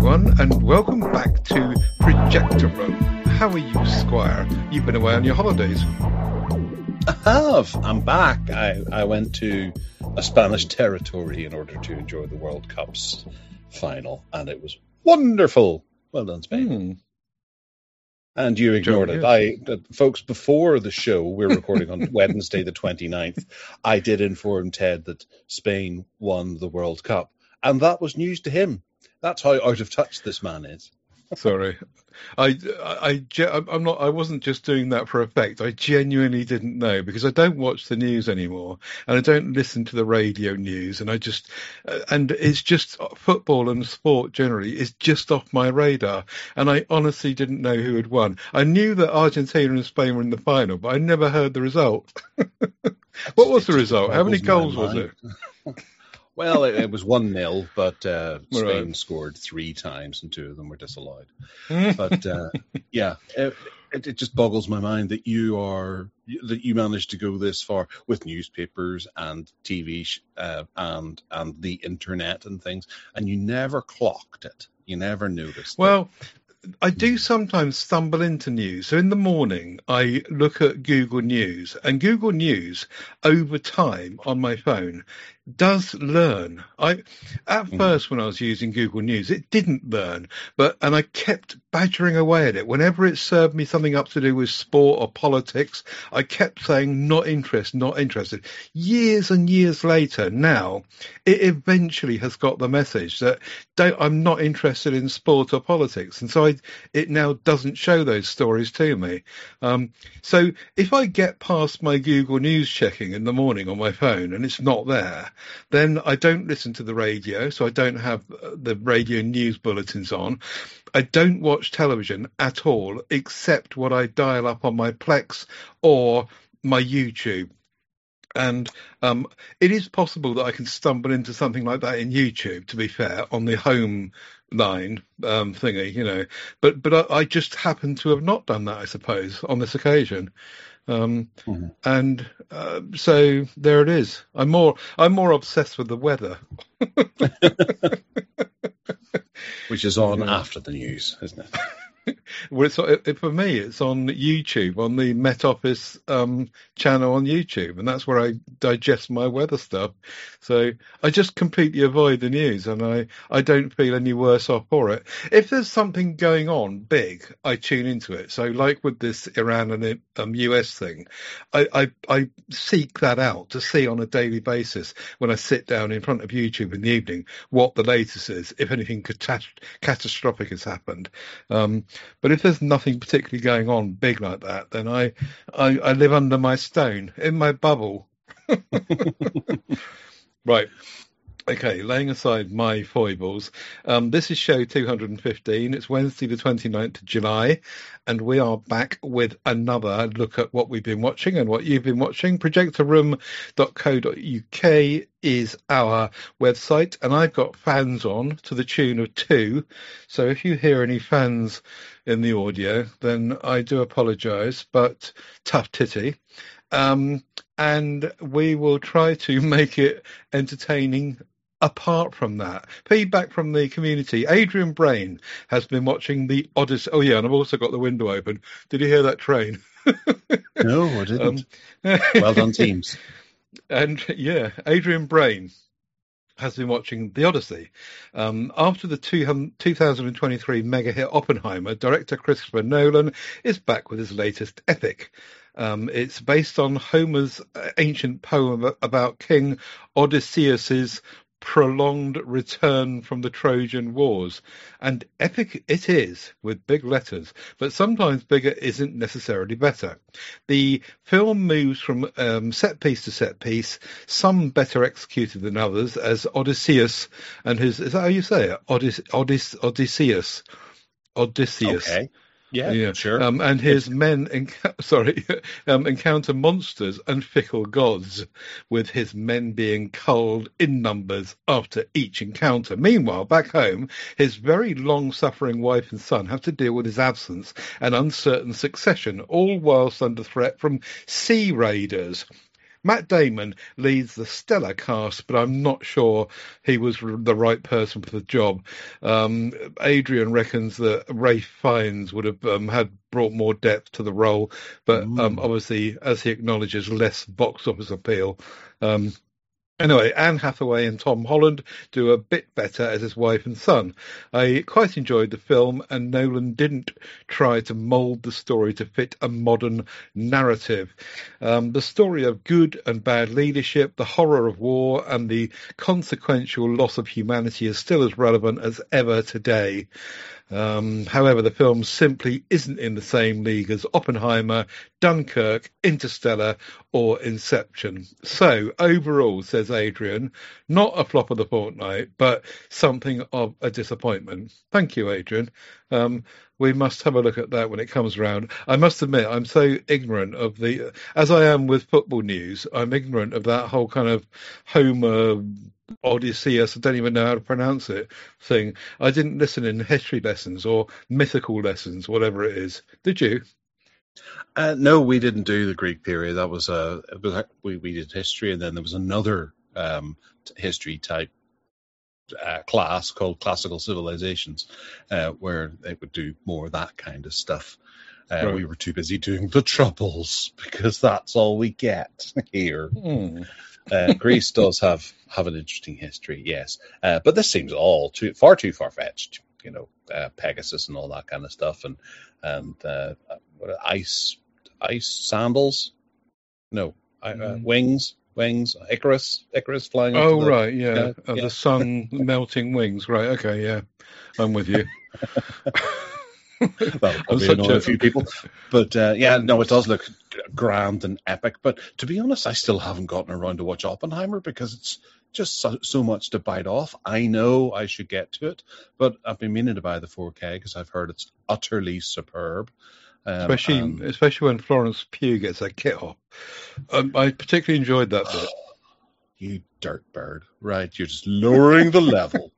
everyone, and welcome back to Projector Room. How are you, Squire? You've been away on your holidays. I have. I'm back. I went to a Spanish territory in order to enjoy the World Cup's final, and it was wonderful. Well done, Spain. And you ignored it. Folks, before the show, we're recording on Wednesday the 29th, I did inform Ted that Spain won the World Cup, and that was news to him. That's how out of touch this man is. Sorry, I'm not. I wasn't just doing that for effect. I genuinely didn't know because I don't watch the news anymore, and I don't listen to the radio news, and and it's just football and sport generally is just off my radar, and I honestly didn't know who had won. I knew that Argentina and Spain were in the final, but I never heard the result. What was the result? How many goals was it? Well, it was 1-0, but Spain scored 3 times and 2 of them were disallowed. But yeah, it just boggles my mind that you managed to go this far with newspapers and TV and the internet and things, and you never clocked it. You never noticed. Well, I do sometimes stumble into news. So in the morning, I look at Google News, and Google News over time on my phone does learn. At first, when I was using Google News, it didn't learn, and I kept badgering away at it. Whenever it served me something up to do with sport or politics, I kept saying, not interested, not interested. Years and years later, now, it eventually has got the message that I'm not interested in sport or politics. And so it now doesn't show those stories to me. So if I get past my Google News checking in the morning on my phone and it's not there, then I don't listen to the radio, so I don't have the radio news bulletins on. I don't watch television at all, except what I dial up on my Plex or my YouTube. And it is possible that I can stumble into something like that in YouTube, to be fair, on the home line thingy, But I just happen to have not done that, I suppose, on this occasion. And so there it is. I'm more obsessed with the weather. Which is on after the news, isn't it? Well, for me, it's on YouTube, on the Met Office channel on YouTube, and that's where I digest my weather stuff. So I just completely avoid the news, and I don't feel any worse off for it. If there's something going on big, I tune into it. So like with this Iran and US thing, I seek that out to see on a daily basis when I sit down in front of YouTube in the evening what the latest is, if anything catastrophic has happened. But if there's nothing particularly going on big like that, then I live under my stone, in my bubble. Right. Okay, laying aside my foibles, this is show 215. It's Wednesday the 29th of July, and we are back with another look at what we've been watching and what you've been watching. Projectorroom.co.uk is our website, and I've got fans on to the tune of 2. So if you hear any fans in the audio, then I do apologise, but tough titty. And we will try to make it entertaining. Apart from that, feedback from the community. Adrian Brain has been watching the Odyssey. Oh, yeah, and I've also got the window open. Did you hear that train? No, I didn't. Well done, teams. And, yeah, Adrian Brain has been watching The Odyssey. After the 2023 mega hit Oppenheimer, director Christopher Nolan is back with his latest epic. It's based on Homer's ancient poem about King Odysseus's prolonged return from the Trojan Wars, and epic it is with big letters, but sometimes bigger isn't necessarily better. The film moves from set piece to set piece, some better executed than others, as Odysseus and his, is that how you say it? Odysseus. Okay. Yeah, sure. And his men encounter monsters and fickle gods, with his men being culled in numbers after each encounter. Meanwhile, back home, his very long-suffering wife and son have to deal with his absence and uncertain succession, all whilst under threat from sea raiders. Matt Damon leads the stellar cast, but I'm not sure he was the right person for the job. Adrian reckons that Ralph Fiennes would have had brought more depth to the role, but obviously, as he acknowledges, less box office appeal. Anyway, Anne Hathaway and Tom Holland do a bit better as his wife and son. I quite enjoyed the film, and Nolan didn't try to mould the story to fit a modern narrative. The story of good and bad leadership, the horror of war, and the consequential loss of humanity is still as relevant as ever today. However, the film simply isn't in the same league as Oppenheimer, Dunkirk, Interstellar, or Inception. So, overall, says Adrian, not a flop of the fortnight, but something of a disappointment. Thank you, Adrian. We must have a look at that when it comes around. I must admit, I'm so ignorant of as I am with football news, I'm ignorant of that whole kind of Homer Odysseus, I don't even know how to pronounce it, thing. I didn't listen in history lessons or mythical lessons, whatever it is. Did you? No, we didn't do the Greek period. That was we did history, and then there was another history type class called classical civilizations, where they would do more of that kind of stuff. Right. We were too busy doing the troubles because that's all we get here. Greece does have an interesting history, yes, but this seems all far too far-fetched. Pegasus and all that kind of stuff, and ice sandals, wings, Icarus flying. Oh, right, yeah. The sun melting wings, right? Okay, yeah, I'm with you. Well, probably annoy a few people, but it does look grand and epic. But to be honest, I still haven't gotten around to watch Oppenheimer because it's just so much to bite off. I know I should get to it, but I've been meaning to buy the 4K because I've heard it's utterly superb. Especially when Florence Pugh gets her kit off. I particularly enjoyed that bit. You dirt bird. Right, you're just lowering the level.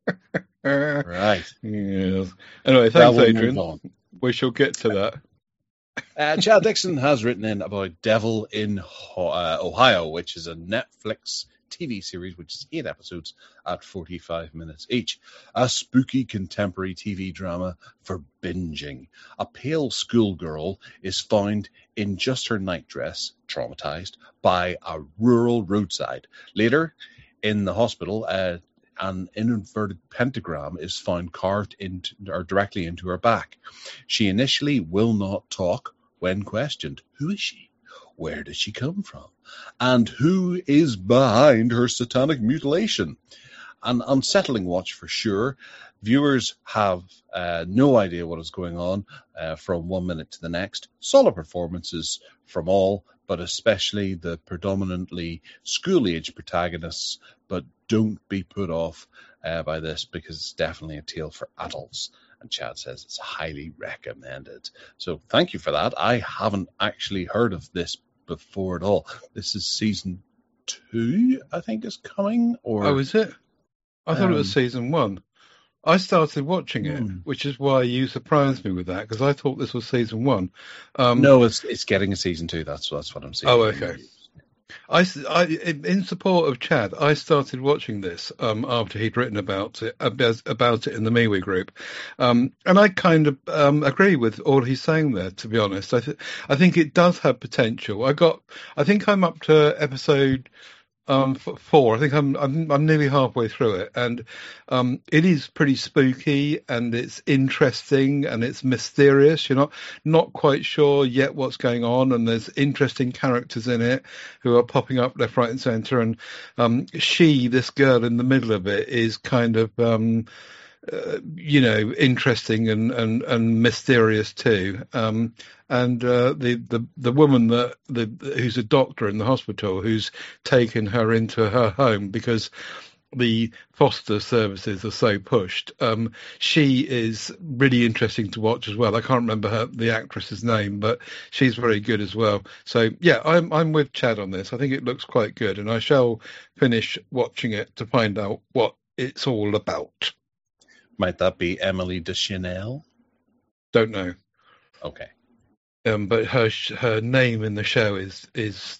Right. Yes. Anyway, thanks, Adrian. We shall get to that. Chad Dixon has written in about Devil in Ohio, which is a Netflix TV series, which is 8 episodes at 45 minutes each. A spooky contemporary TV drama for binging. A pale schoolgirl is found in just her nightdress, traumatized, by a rural roadside. Later, in the hospital, an inverted pentagram is found carved directly into her back. She initially will not talk when questioned. Who is she? Where does she come from? And who is behind her satanic mutilation? An unsettling watch for sure. Viewers have no idea what is going on from 1 minute to the next. Solid performances from all, but especially the predominantly school-age protagonists. But don't be put off by this because it's definitely a tale for adults. And Chad says it's highly recommended. So thank you for that. I haven't actually heard of this before at all. This is season 2, I think, is coming. Oh, is it? I thought it was season 1. I started watching it, which is why you surprised me with that, because I thought this was season 1. No, it's getting a season 2. That's what I'm saying. Oh, okay. I, in support of Chad, I started watching this after he'd written about it in the MeWe group, and I kind of agree with all he's saying there. To be honest, I think it does have potential. I think I'm up to episode 4. I think I'm nearly halfway through it, and it is pretty spooky and it's interesting and it's mysterious. You're not quite sure yet what's going on, and there's interesting characters in it who are popping up left, right, and centre. And this girl in the middle of it is kind of interesting and mysterious too. And the woman who's a doctor in the hospital, who's taken her into her home because the foster services are so pushed. She is really interesting to watch as well. I can't remember the actress's name, but she's very good as well. So yeah, I'm with Chad on this. I think it looks quite good, and I shall finish watching it to find out what it's all about. Might that be Emily Deschanel? Don't know. Okay. but her name in the show is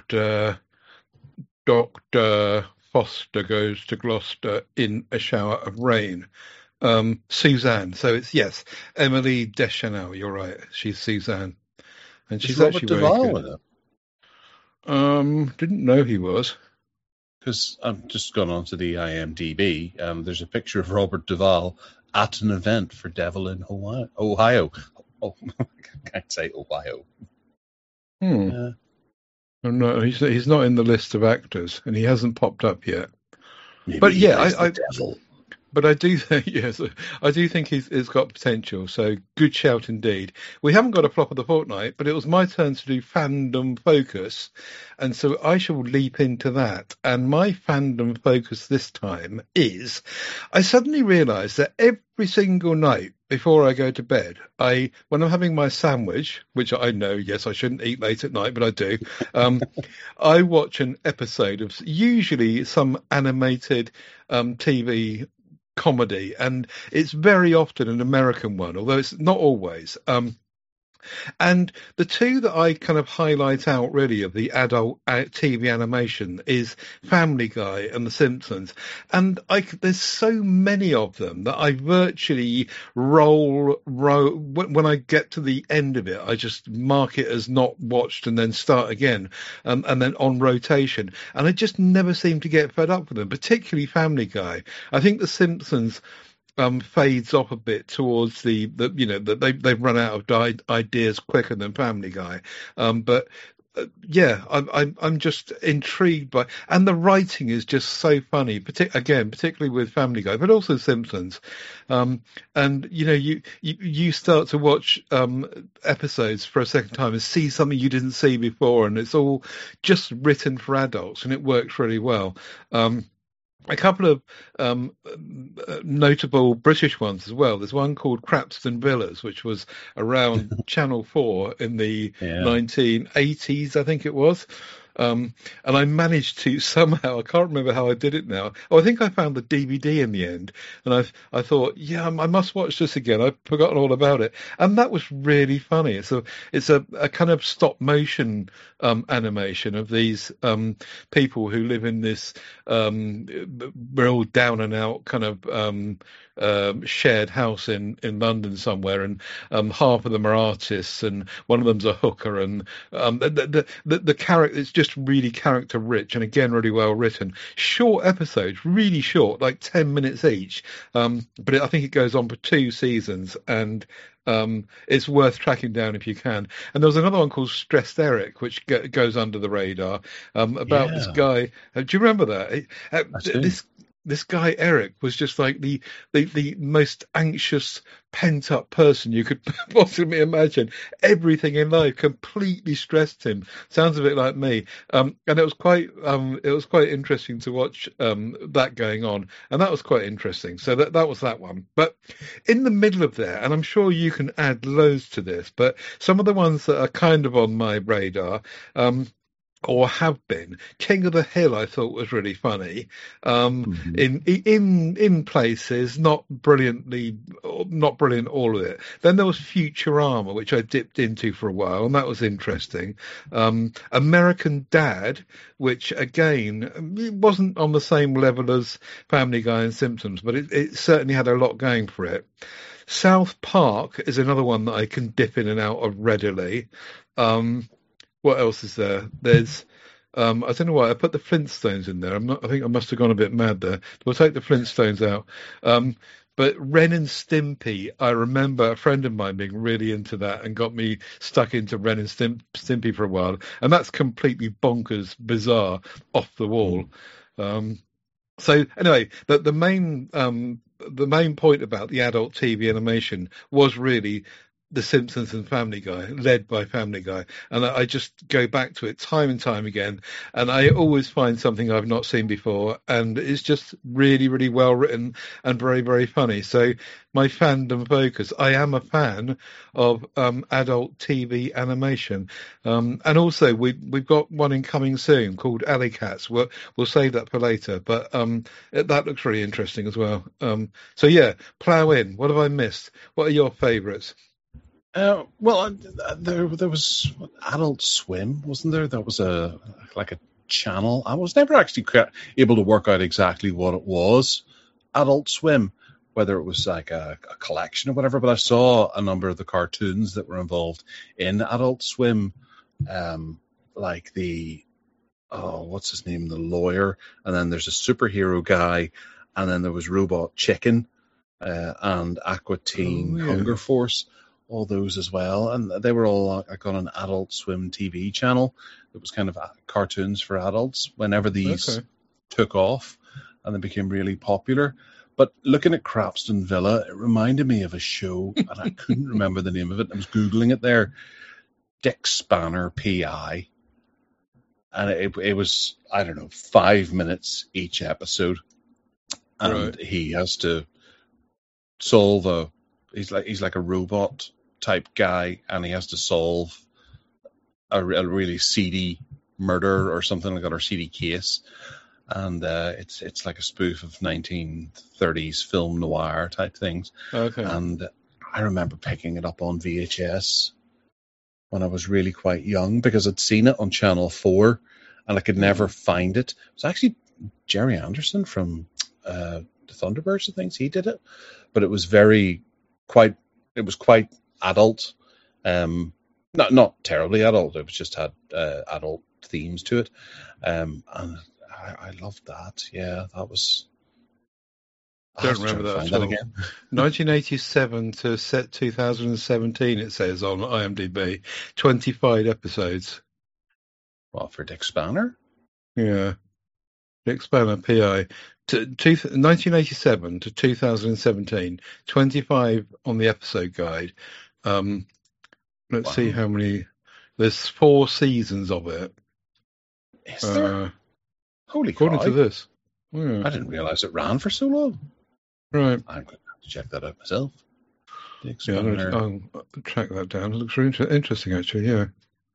Dr. Foster Goes to Gloucester in a Shower of Rain. Suzanne. So it's, yes, Emily Deschanel. You're right. She's Suzanne. And she's Robert actually very Duvall good. in it? Didn't know he was. Because I've just gone onto the IMDb. There's a picture of Robert Duvall at an event for Devil in Ohio. Oh, I can't say Ohio. No, he's not in the list of actors, and he hasn't popped up yet. Maybe but yeah, Devil. But I do think, yes, I do think he's got potential. So good shout indeed. We haven't got a flop of the fortnight, but it was my turn to do fandom focus, and so I shall leap into that. And my fandom focus this time is, I suddenly realised that every single night before I go to bed, when I'm having my sandwich, which I know, yes, I shouldn't eat late at night, but I do, I watch an episode of usually some animated TV comedy, and it's very often an American one, although it's not always. And the two that I kind of highlight out really of the adult TV animation is Family Guy and The Simpsons. And there's so many of them that I virtually roll when I get to the end of it, I just mark it as not watched and then start again, and then on rotation. And I just never seem to get fed up with them, particularly Family Guy. I think The Simpsons fades off a bit towards they've run out of ideas quicker than Family Guy, but yeah, I'm just intrigued by, and the writing is just so funny, particularly with Family Guy, but also Simpsons, and you start to watch episodes for a second time and see something you didn't see before, and it's all just written for adults, and it works really well. A couple of notable British ones as well. There's one called Crapston Villas, which was around Channel 4 in the 1980s, I think it was. And I managed to somehow, I can't remember how I did it now. Oh, I think I found the DVD in the end, and I thought, yeah, I must watch this again. I've forgotten all about it, and that was really funny. It's a kind of stop motion animation of these people who live in this real down and out kind of shared house in London somewhere, and half of them are artists, and one of them's a hooker, and the character, it's just really character rich, and again really well written. Short episodes, really short, like 10 minutes each, but I think it goes on for 2 seasons, and it's worth tracking down if you can. And there was another one called Stressed Eric, which goes under the radar, about this guy. Do you remember that? This guy Eric was just like the most anxious, pent up person you could possibly imagine. Everything in life completely stressed him. Sounds a bit like me. And it was quite interesting to watch that going on, and that was quite interesting. So that was that one. But in the middle of there, and I'm sure you can add loads to this, but some of the ones that are kind of on my radar, or have been. King of the Hill, I thought was really funny. In places, not brilliant all of it. Then there was Futurama, which I dipped into for a while, and that was interesting. American Dad, which again, it wasn't on the same level as Family Guy and Simpsons, but it certainly had a lot going for it. South Park is another one that I can dip in and out of readily. What else is there? There's, I don't know why I put the Flintstones in there. I think I must have gone a bit mad there. We'll take the Flintstones out. But Ren and Stimpy, I remember a friend of mine being really into that and got me stuck into Ren and Stimpy for a while. And that's completely bonkers, bizarre, off the wall. So anyway, the main point about the adult TV animation was really The Simpsons and Family Guy, led by Family Guy. And I just go back to it time and time again, and I always find something I've not seen before, and it's just really, really well written and very, very funny. So my fandom focus, I am a fan of adult TV animation. And also we've got one in coming soon called Alley Cats. We'll save that for later, but that looks really interesting as well. So yeah, plow in. What have I missed? What are your favourites? There was Adult Swim, wasn't there? That was a channel. I was never actually able to work out exactly what it was. Adult Swim, whether it was like a collection or whatever, but I saw a number of the cartoons that were involved in Adult Swim, like what's his name, the lawyer, and then there's a superhero guy, and then there was Robot Chicken, and Aqua Teen Hunger Force, all those as well, and they were all like on an Adult Swim TV channel. It was kind of cartoons for adults. Whenever these took off and they became really popular. But looking at Crapston Villa, it reminded me of a show, and I couldn't remember the name of it. I was Googling it there. Dick Spanner PI. And it was, I don't know, 5 minutes each episode. And he has to solve he's like a robot type guy, and he has to solve a really seedy murder or something like that, or seedy case. And it's like a spoof of 1930s film noir type things. Okay. And I remember picking it up on VHS when I was really quite young, because I'd seen it on Channel 4 and I could never find it. It was actually Jerry Anderson from the Thunderbirds and things. He did it, but it was quite adult. Not terribly adult. It was just had adult themes to it. And I loved that. Yeah, that was. Don't remember that at all. Again. 1987 to 2017, it says on IMDb. 25 episodes. What, for Dick Spanner? Yeah. Dick Spanner, PI. 1987 to 2017. 25 on the episode guide. Let's see how many. There's 4 seasons of it. Is there? Holy according to this. Yeah. I didn't realise it ran for so long. Right. I'm going to have to check that out myself. I'll track that down. It looks really interesting, actually, yeah.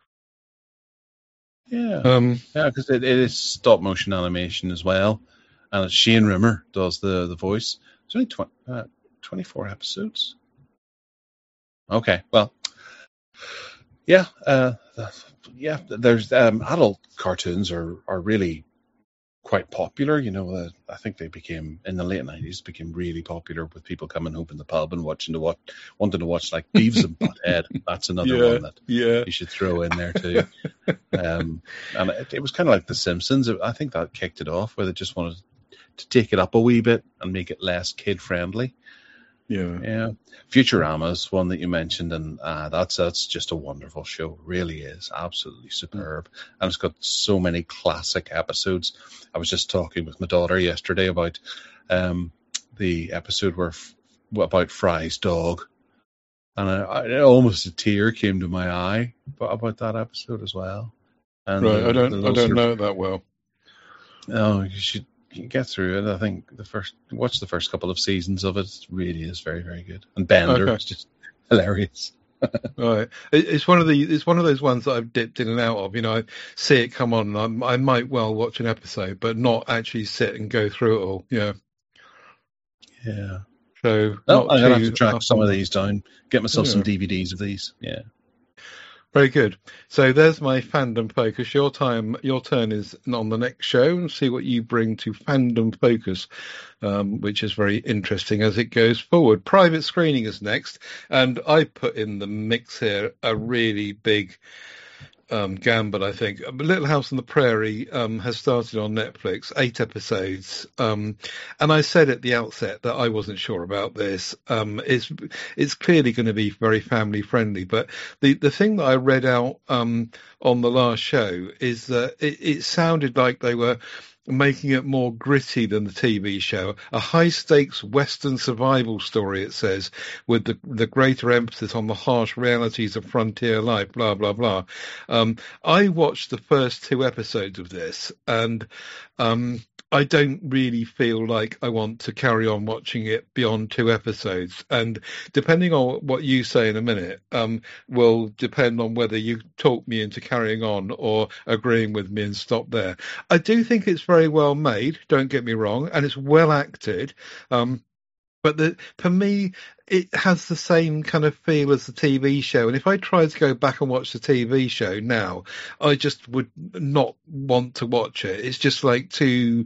Yeah. Because it is stop motion animation as well. And it's Shane Rimmer does the voice. It's only 24 episodes. Okay, well. Yeah. There's adult cartoons are really quite popular. You know, I think they became in the late 90s became really popular with people coming home in the pub and wanting to watch like Beavis and Butthead. That's another one that you should throw in there too. And it was kind of like The Simpsons. I think that kicked it off, where they just wanted to take it up a wee bit and make it less kid friendly. Yeah. Futurama's one that you mentioned, and that's just a wonderful show. It really is absolutely superb, and it's got so many classic episodes. I was just talking with my daughter yesterday about the episode about Fry's dog, and almost a tear came to my eye about that episode as well. And I don't know it that well. Oh, you should. You get through it. I think watch the first couple of seasons of it. It really is very, very good. And Bender is just hilarious. Right, it's one of those ones that I've dipped in and out of. You know, I see it come on, and I might well watch an episode, but not actually sit and go through it all. Yeah. So I'm gonna have to track some of these down. Get myself some DVDs of these. Yeah. Very good. So there's my fandom focus. Your turn is on the next show, and see what you bring to fandom focus, which is very interesting as it goes forward. Private Screening is next, and I put in the mix here a really big gambit, I think. Little House on the Prairie has started on Netflix, 8 episodes. And I said at the outset that I wasn't sure about this. It's clearly going to be very family friendly, but the thing that I read out on the last show is that it sounded like they were making it more gritty than the TV show. A high-stakes Western survival story, it says, with the greater emphasis on the harsh realities of frontier life, blah, blah, blah. I watched the first 2 episodes of this, and I don't really feel like I want to carry on watching it beyond 2 episodes. And depending on what you say in a minute, will depend on whether you talk me into carrying on or agreeing with me and stop there. I do think it's very well made, don't get me wrong, and it's well acted. But But for me, it has the same kind of feel as the TV show. And if I tried to go back and watch the TV show now, I just would not want to watch it. It's just like too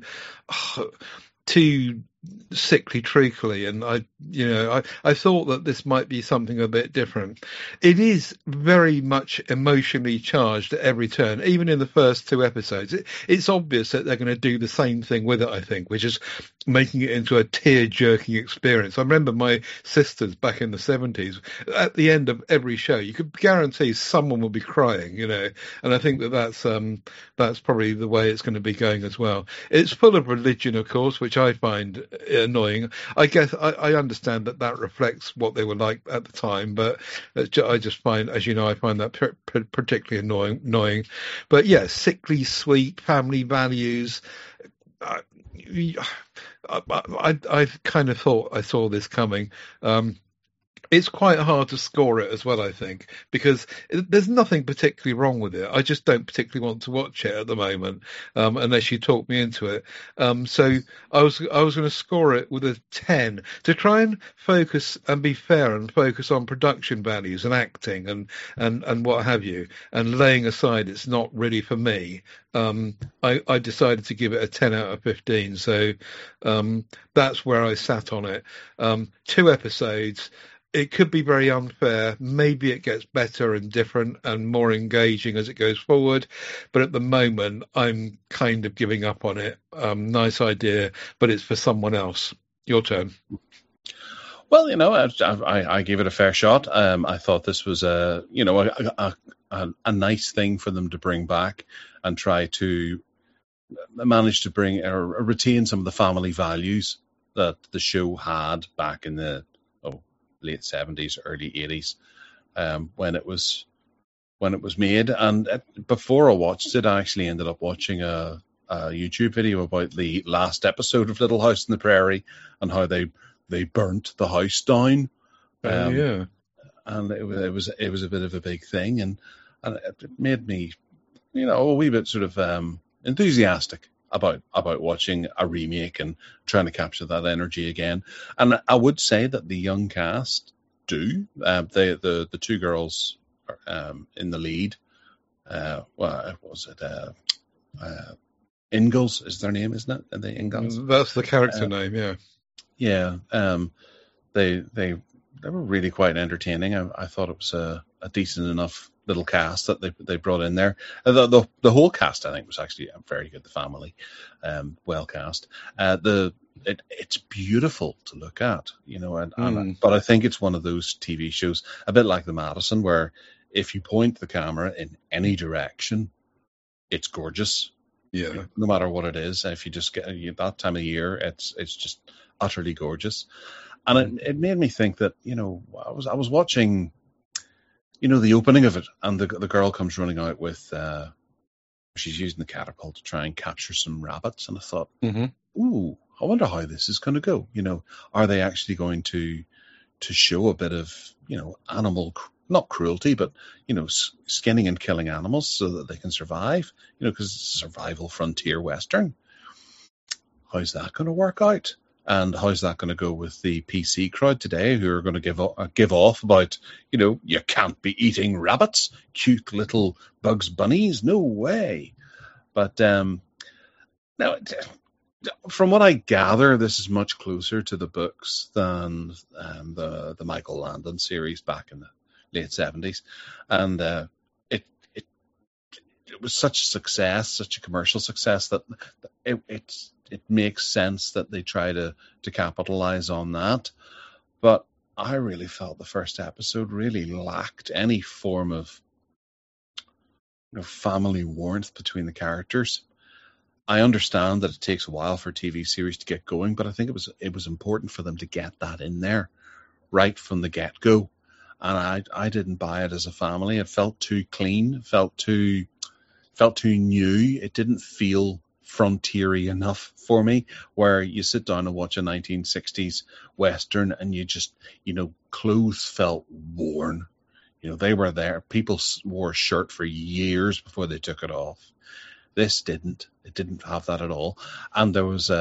sickly treacly, and I thought that this might be something a bit different. It is very much emotionally charged at every turn, even in the first 2 episodes. It's obvious that they're going to do the same thing with it, I think, which is making it into a tear-jerking experience. I remember my sisters back in the 70s, at the end of every show, you could guarantee someone will be crying, and I think that's probably the way it's going to be going as well. It's full of religion, of course, which I find annoying. I guess I understand that reflects what they were like at the time, but I just find, as you know, I find that particularly annoying. But yeah, sickly sweet family values. I kind of thought I saw this coming. It's quite hard to score it as well, I think, because there's nothing particularly wrong with it. I just don't particularly want to watch it at the moment, unless you talk me into it. So I was going to score it with a 10 to try and focus and be fair and focus on production values and acting and what have you, and laying aside it's not really for me. I decided to give it a 10 out of 15. So that's where I sat on it. 2 episodes. It could be very unfair. Maybe it gets better and different and more engaging as it goes forward. But at the moment, I'm kind of giving up on it. Nice idea, but it's for someone else. Your turn. Well, I gave it a fair shot. I thought this was a nice thing for them to bring back and try to manage to bring or retain some of the family values that the show had back in the late 70s, early 80s, when it was made. And before I watched it, I actually ended up watching a YouTube video about the last episode of Little House on the Prairie and how they burnt the house down. Yeah, and it was a bit of a big thing, and it made me, a wee bit sort of enthusiastic about watching a remake and trying to capture that energy again. And I would say that the young cast do. The 2 girls in the lead. What was it? Ingalls is their name, isn't it? The Ingalls. That's the character name. Yeah. Yeah. They were really quite entertaining. I thought it was a decent enough little cast that they brought in there. The whole cast, I think, was actually very good. The family, well cast. It's beautiful to look at, but I think it's one of those TV shows, a bit like The Madison, where if you point the camera in any direction, it's gorgeous. Yeah. No matter what it is, if you just get that time of year, it's just utterly gorgeous. And it made me think that, I was watching, the opening of it, and the girl comes running out with, she's using the catapult to try and capture some rabbits. And I thought, ooh, I wonder how this is going to go. Are they actually going to show a bit of, animal, not cruelty, but, skinning and killing animals so that they can survive, because it's a survival frontier Western. How's that going to work out? And how's that going to go with the PC crowd today, who are going to give off about, you can't be eating rabbits, cute little Bugs Bunnies, no way. But now, from what I gather, this is much closer to the books than the Michael Landon series back in the late 70s, and it was such a success, such a commercial success, that it makes sense that they try to capitalize on that. But I really felt the first episode really lacked any form of family warmth between the characters. I understand that it takes a while for a TV series to get going, but I think it was important for them to get that in there right from the get-go. And I didn't buy it as a family. It felt too clean, felt too new. It didn't feel frontiery enough for me, where you sit down and watch a 1960s Western and you just, clothes felt worn. They were there. People wore a shirt for years before they took it off. This didn't. It didn't have that at all. And there was a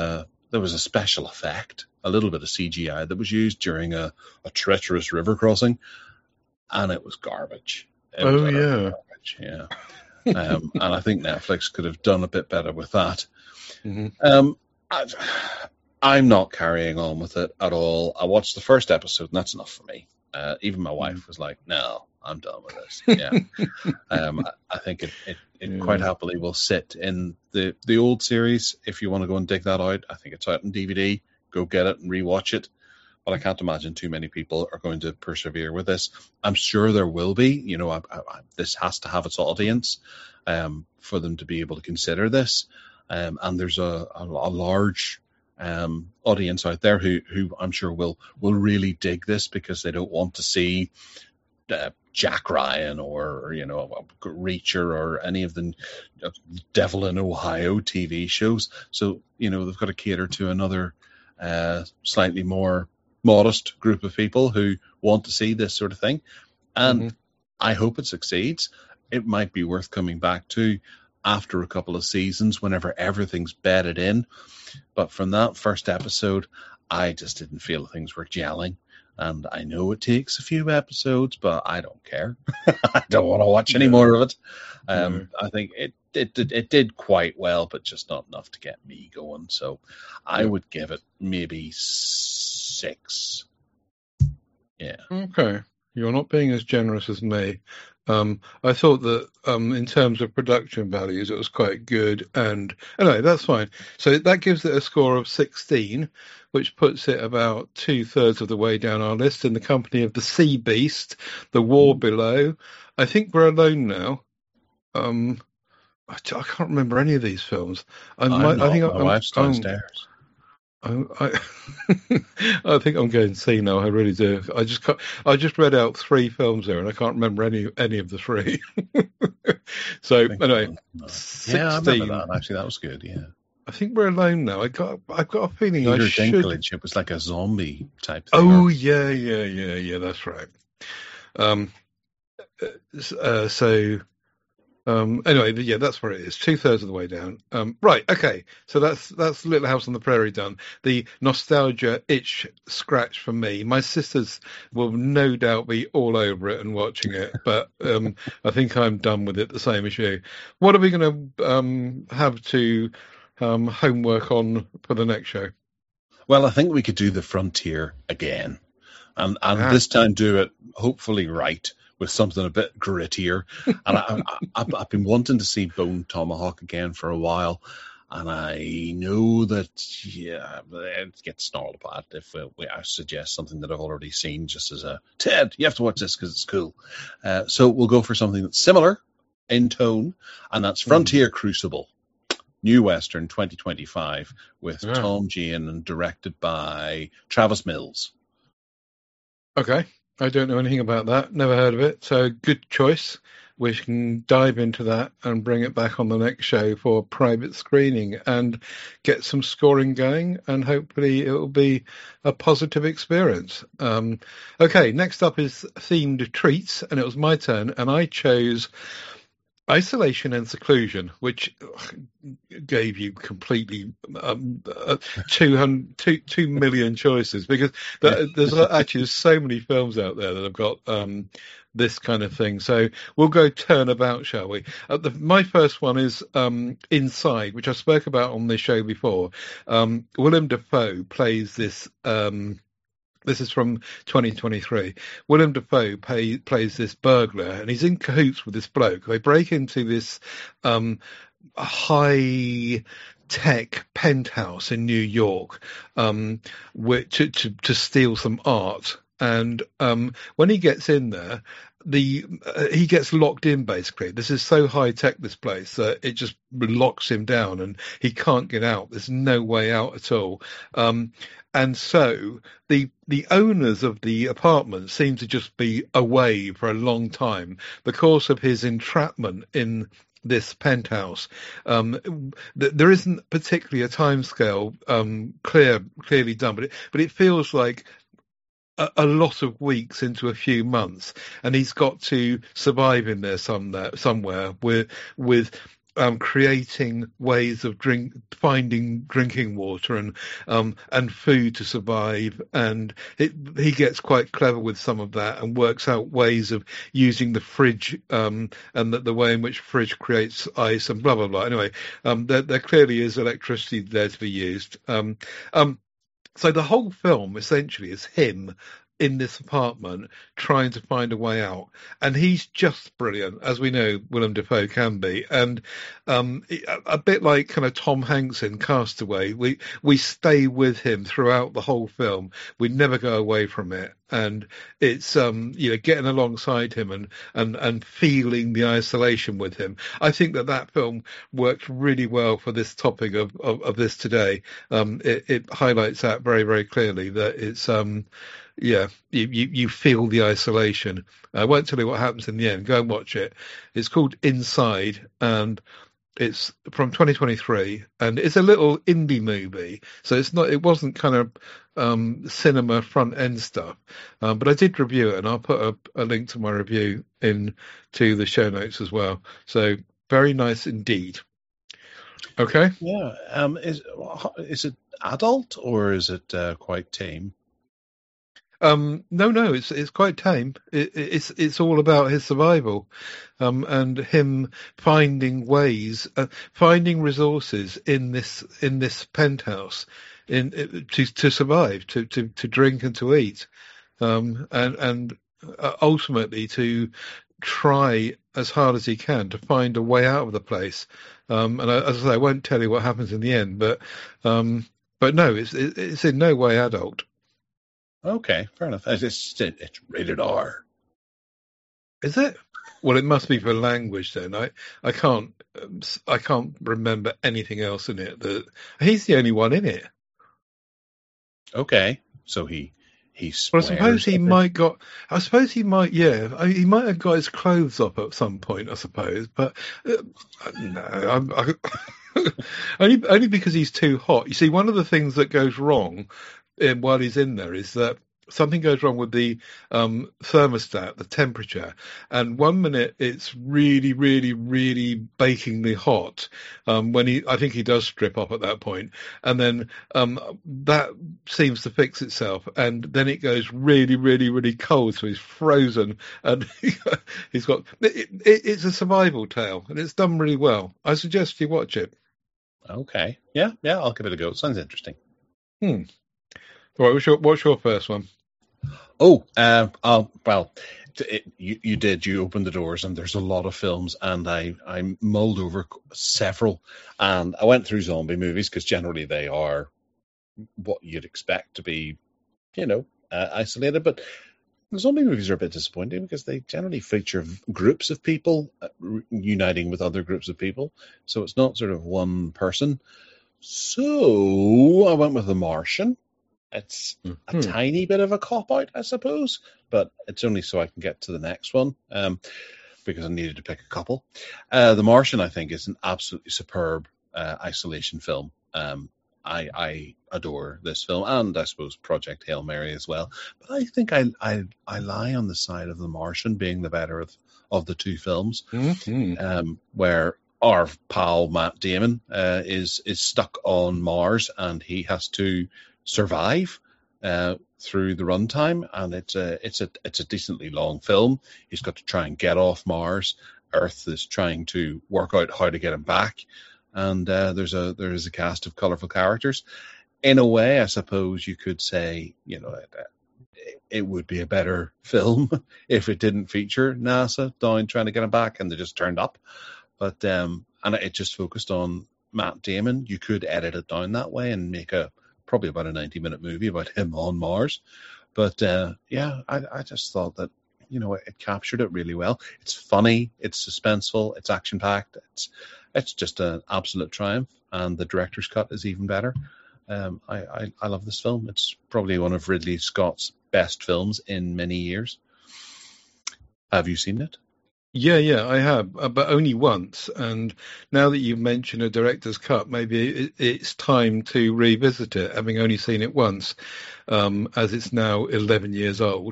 there was a special effect, a little bit of CGI that was used during a treacherous river crossing, and it was garbage. It was garbage, yeah. And I think Netflix could have done a bit better with that. Mm-hmm. I'm not carrying on with it at all. I watched the first episode, and that's enough for me. Even my wife was like, "No, I'm done with this." Yeah. I think it quite happily will sit in the old series. If you want to go and dig that out, I think it's out on DVD. Go get it and rewatch it. But I can't imagine too many people are going to persevere with this. I'm sure there will be. You know, this has to have its audience for them to be able to consider this. And there's a large audience out there who I'm sure will really dig this, because they don't want to see Jack Ryan or Reacher or any of the Devil in Ohio TV shows. So they've got to cater to another slightly more modest group of people who want to see this sort of thing, and I hope it succeeds. It might be worth coming back to after a couple of seasons, whenever everything's bedded in. But from that first episode, I just didn't feel things were gelling. And I know it takes a few episodes, but I don't care. I don't want to watch any more of it. I think it did quite well, but just not enough to get me going. So I would give it maybe 6. Yeah. Okay. You're not being as generous as me. I thought that in terms of production values, it was quite good. And anyway, that's fine. So that gives it a score of 16, which puts it about 2/3 of the way down our list, in the company of The Sea Beast, The War Below. I think We're Alone Now. I can't remember any of these films. I think my wife's downstairs. I think I'm going to see now. I really do. I just read out 3 films there, and I can't remember any of the 3. So anyway, 16. Yeah, I remember that. Actually, that was good. Yeah, I think We're Alone Now. I've got a feeling Peter I should. Dinklage. It was like a zombie type thing. Oh yeah. That's right. Anyway, yeah, that's where it is. 2/3 of the way down. Right, okay. So that's Little House on the Prairie done. The nostalgia itch scratch for me. My sisters will no doubt be all over it and watching it, but I think I'm done with it, the same as you. What are we going to have to homework on for the next show? Well, I think we could do The Frontier again, and this time do it hopefully right, with something a bit grittier. And I've been wanting to see Bone Tomahawk again for a while, and I know that it gets snarled at if I suggest something that I've already seen, just as a Ted, you have to watch this because it's cool. So we'll go for something that's similar in tone, and that's Frontier Crucible, New Western 2025 with Tom Jane and directed by Travis Mills. Okay. I don't know anything about that. Never heard of it. So good choice. We can dive into that and bring it back on the next show for private screening and get some scoring going. And hopefully it will be a positive experience. Okay, next up is themed treats. And it was my turn. And I chose Isolation and Seclusion, which gave you completely 2 million choices, because there's actually so many films out there that have got this kind of thing. So we'll go turnabout, shall we? My first one is Inside, which I spoke about on this show before. Willem Dafoe plays this. This is from 2023. Willem Dafoe plays this burglar, and he's in cahoots with this bloke. They break into this high-tech penthouse in New York to steal some art. And when he gets in there, he gets locked in, basically. This is so high tech, this place, that it just locks him down and he can't get out. There's no way out at all. And so the owners of the apartment seem to just be away for a long time because of his entrapment in this penthouse. There isn't particularly a timescale clearly done, but it feels like a lot of weeks into a few months, and he's got to survive in there somewhere with creating ways of finding drinking water and food to survive, and he gets quite clever with some of that and works out ways of using the fridge and the way in which fridge creates ice and blah blah blah. Anyway, there clearly is electricity there to be used. So the whole film essentially is him in this apartment trying to find a way out, and he's just brilliant, as we know Willem Dafoe can be. And a bit like kind of Tom Hanks in Castaway, we stay with him throughout the whole film. We never go away from it, and it's getting alongside him and feeling the isolation with him. I think that film worked really well for this topic of this today. It highlights that very, very clearly, that it's you feel the isolation. I won't tell you what happens in the end. Go and watch it. It's called Inside, and it's from 2023, and it's a little indie movie. So it wasn't kind of cinema front end stuff. But I did review it, and I'll put a link to my review into the show notes as well. So very nice indeed. Okay. Yeah. Is it adult or is it quite tame? No, it's quite tame. It's all about his survival, and him finding ways, finding resources in this penthouse, to survive, to drink and to eat, and ultimately to try as hard as he can to find a way out of the place. And as I say, I won't tell you what happens in the end, but no, it's in no way adult. Okay, fair enough. It's rated R. Is it? Well, it must be for language then. I can't remember anything else in it. He's the only one in it. Okay, so he Well, I suppose he might yeah. He might have got his clothes up at some point, I suppose. But no, only because he's too hot. You see, one of the things that goes wrong while he's in there is that something goes wrong with the thermostat, the temperature, and 1 minute it's really, really, really bakingly hot when I think he does strip off at that point, and then that seems to fix itself, and then it goes really, really, really cold, so he's frozen, and he's got it's a survival tale, and it's done really well. I suggest you watch it. Okay, yeah, I'll give it a go. It sounds interesting. Right, what's your first one? Oh, well, you opened the doors, and there's a lot of films, and I mulled over several, and I went through zombie movies because generally they are what you'd expect to be, isolated. But the zombie movies are a bit disappointing because they generally feature groups of people uniting with other groups of people, so it's not sort of one person. So I went with The Martian. It's a tiny bit of a cop-out, I suppose, but it's only so I can get to the next one, because I needed to pick a couple. The Martian, I think, is an absolutely superb isolation film. I adore this film, and I suppose Project Hail Mary as well. But I think I lie on the side of The Martian being the better of the two films, where our pal Matt Damon is stuck on Mars, and he has to survive through the runtime, and it's a decently long film. He's got to try and get off Mars. Earth is trying to work out how to get him back, and there's a cast of colourful characters. In a way, I suppose you could say, it would be a better film if it didn't feature NASA down trying to get him back, and they just turned up. But and it just focused on Matt Damon. You could edit it down that way and make probably about a 90-minute movie about him on Mars. But I just thought that, it captured it really well. It's funny, it's suspenseful, it's action-packed, it's just an absolute triumph, and the director's cut is even better. I love this film. It's probably one of Ridley Scott's best films in many years. Have you seen it? Yeah, I have, but only once. And now that you've mentioned a director's cut, maybe it's time to revisit it, having only seen it once, as it's now 11 years old.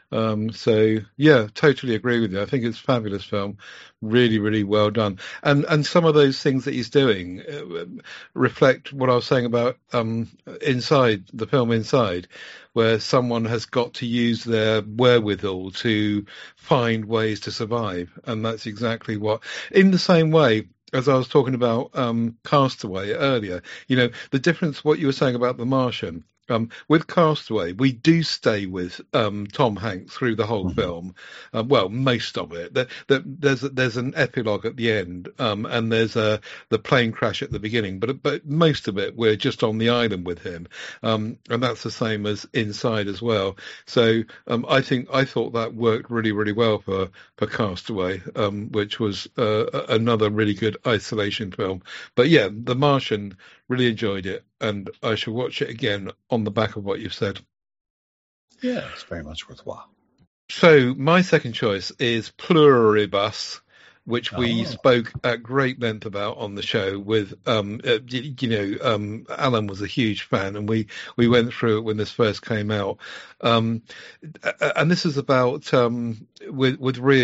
So yeah, totally agree with you. I think it's a fabulous film, really, really well done. And some of those things that he's doing reflect what I was saying about Inside, the film Inside, where someone has got to use their wherewithal to find ways to survive, and that's exactly what. In the same way, as I was talking about Castaway earlier, the difference, what you were saying about The Martian. With Castaway, we do stay with Tom Hanks through the whole film. Well, most of it. There's an epilogue at the end, and there's the plane crash at the beginning. But most of it, we're just on the island with him, and that's the same as Inside as well. So I thought that worked really, really well for Castaway, which was another really good isolation film. But yeah, The Martian, really enjoyed it, and I shall watch it again on the back of what you've said. Yeah, it's very much worthwhile. So my second choice is Pluribus, which we spoke at great length about on the show with, Alan was a huge fan, and we went through it when this first came out. And this is about, with Ray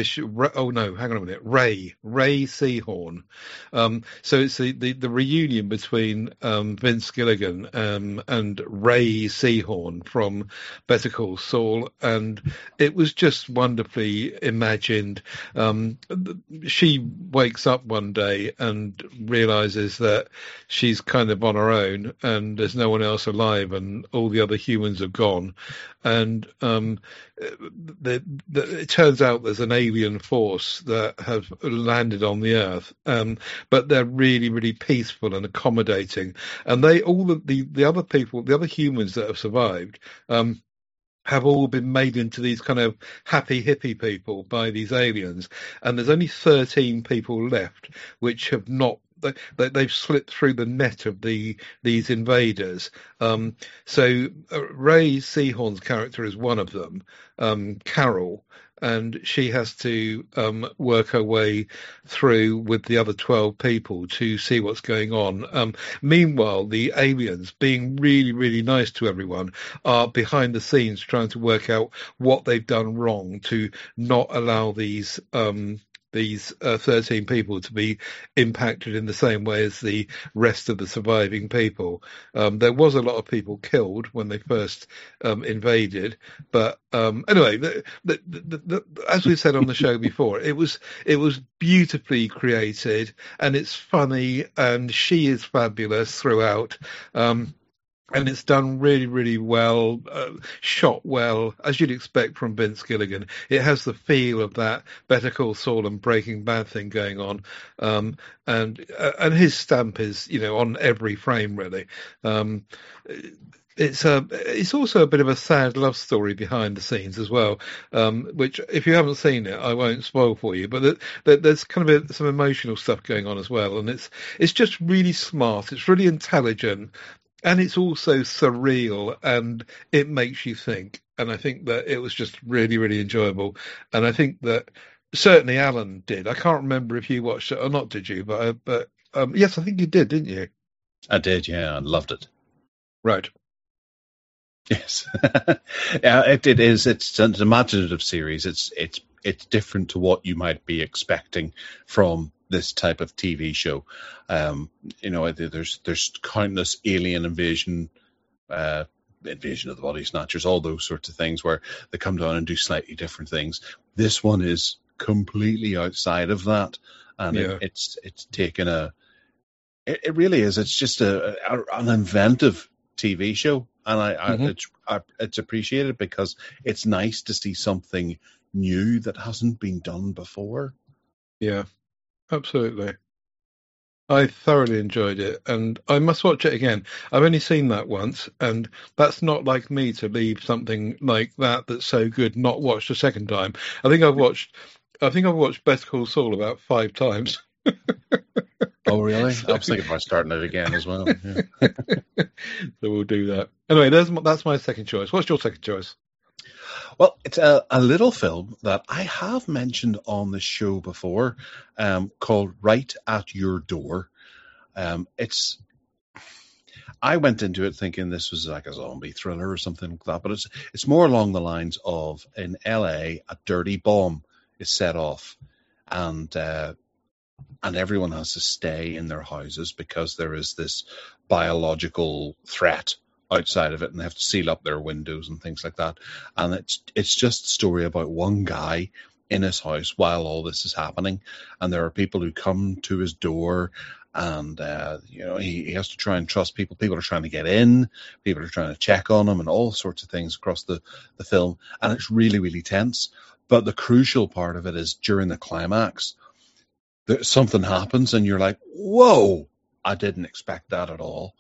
Seahorn. So it's the reunion between, Vince Gilligan, and Ray Seahorn from Better Call Saul. And it was just wonderfully imagined. She wakes up one day and realizes that she's kind of on her own and there's no one else alive and all the other humans have gone. And it turns out there's an alien force that have landed on the Earth, but they're really, really peaceful and accommodating. And the other people, the other humans that have survived, have all been made into these kind of happy hippie people by these aliens. And there's only 13 people left, which have not, they've slipped through the net of these invaders. So Ray Seahorn's character is one of them, Carol, and she has to work her way through with the other 12 people to see what's going on. Meanwhile, the aliens, being really, really nice to everyone, are behind the scenes trying to work out what they've done wrong to not allow these 13 people to be impacted in the same way as the rest of the surviving people. There was a lot of people killed when they first invaded, but anyway, as we said on the show before, it was beautifully created, and it's funny, and she is fabulous throughout. And it's done really, really well, shot well, as you'd expect from Vince Gilligan. It has the feel of that Better Call Saul and Breaking Bad thing going on, and his stamp is, on every frame really. It's also a bit of a sad love story behind the scenes as well, which if you haven't seen it, I won't spoil for you. But there's kind of some emotional stuff going on as well, and it's just really smart. It's really intelligent. And it's also surreal, and it makes you think. And I think that it was just really, really enjoyable. And I think that certainly Alan did. I can't remember if you watched it or not, did you? But yes, I think you did, didn't you? I did, yeah. I loved it. Right. Yes. Yeah, it is. It's an imaginative series. It's different to what you might be expecting from this type of TV show. There's countless alien invasion of the Body Snatchers, all those sorts of things where they come down and do slightly different things. This one is completely outside of that, and it's taken it really is. It's just an inventive TV show, and it's appreciated because it's nice to see something new that hasn't been done before. Yeah. Absolutely. I thoroughly enjoyed it, and I must watch it again. I've only seen that once, and that's not like me to leave something like that's so good not watched a second time. I think I've watched Better Call Saul about 5 times. Oh, really? I was thinking about starting it again as well. Yeah. So we'll do that. Anyway, that's my second choice. What's your second choice? Well, it's a little film that I have mentioned on the show before, called Right at Your Door. I went into it thinking this was like a zombie thriller or something like that, but it's more along the lines of in LA, a dirty bomb is set off, and everyone has to stay in their houses because there is this biological threat outside of it, and they have to seal up their windows and things like that. And it's just a story about one guy in his house while all this is happening, and there are people who come to his door, and he has to try and trust people. People are trying to get in, people are trying to check on him, and all sorts of things across the film. And it's really, really tense. But the crucial part of it is during the climax, something happens, and you're like, "Whoa! I didn't expect that at all."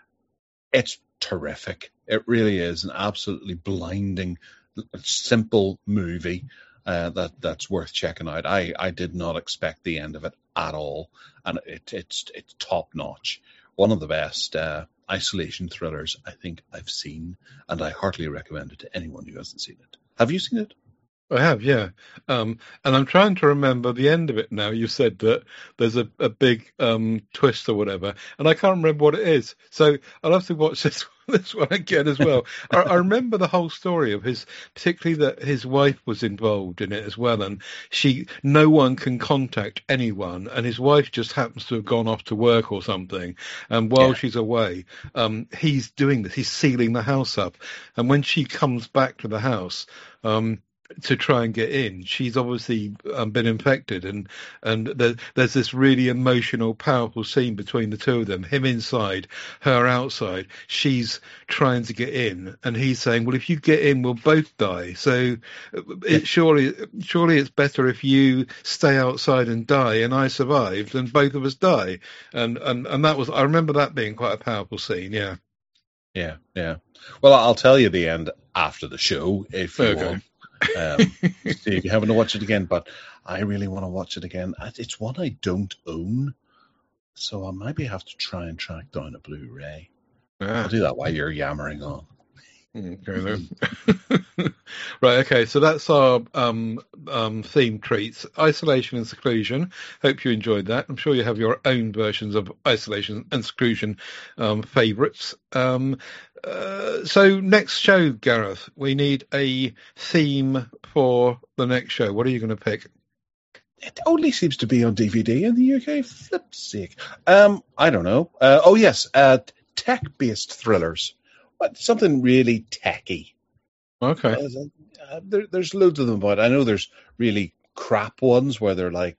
It's terrific. It really is an absolutely blinding, simple movie that's worth checking out. I did not expect the end of it at all, and it's top notch. One of the best isolation thrillers I think I've seen, and I heartily recommend it to anyone who hasn't seen it. Have you seen it? I have, yeah. And I'm trying to remember the end of it now. You said that there's a big twist or whatever, and I can't remember what it is. So I'll have to watch this one again as well. I remember the whole story of particularly that his wife was involved in it as well, and no one can contact anyone, and his wife just happens to have gone off to work or something, and while she's away, he's doing this. He's sealing the house up, and when she comes back to the house, to try and get in, she's obviously been infected, and there's this really emotional, powerful scene between the two of them, him inside, her outside. She's trying to get in, and he's saying, well, if you get in, we'll both die, so surely it's better if you stay outside and die and I survive than both of us die. And that was, I remember that being quite a powerful scene. Yeah. Well, I'll tell you the end after the show if you want. If you haven't watched it again, but I really want to watch it again. It's one I don't own, so I maybe have to try and track down a Blu-ray. I'll do that while you're yammering on. Okay, right, okay, so that's our theme treats, isolation and seclusion. Hope you enjoyed that. I'm sure you have your own versions of isolation and seclusion favourites. So next show, Gareth, we need a theme for the next show. What are you going to pick? It only seems to be on DVD in the UK. Flip's sake. I don't know. Oh yes, tech-based thrillers. Something really techy. Okay. There's loads of them, but I know there's really crap ones where they're like,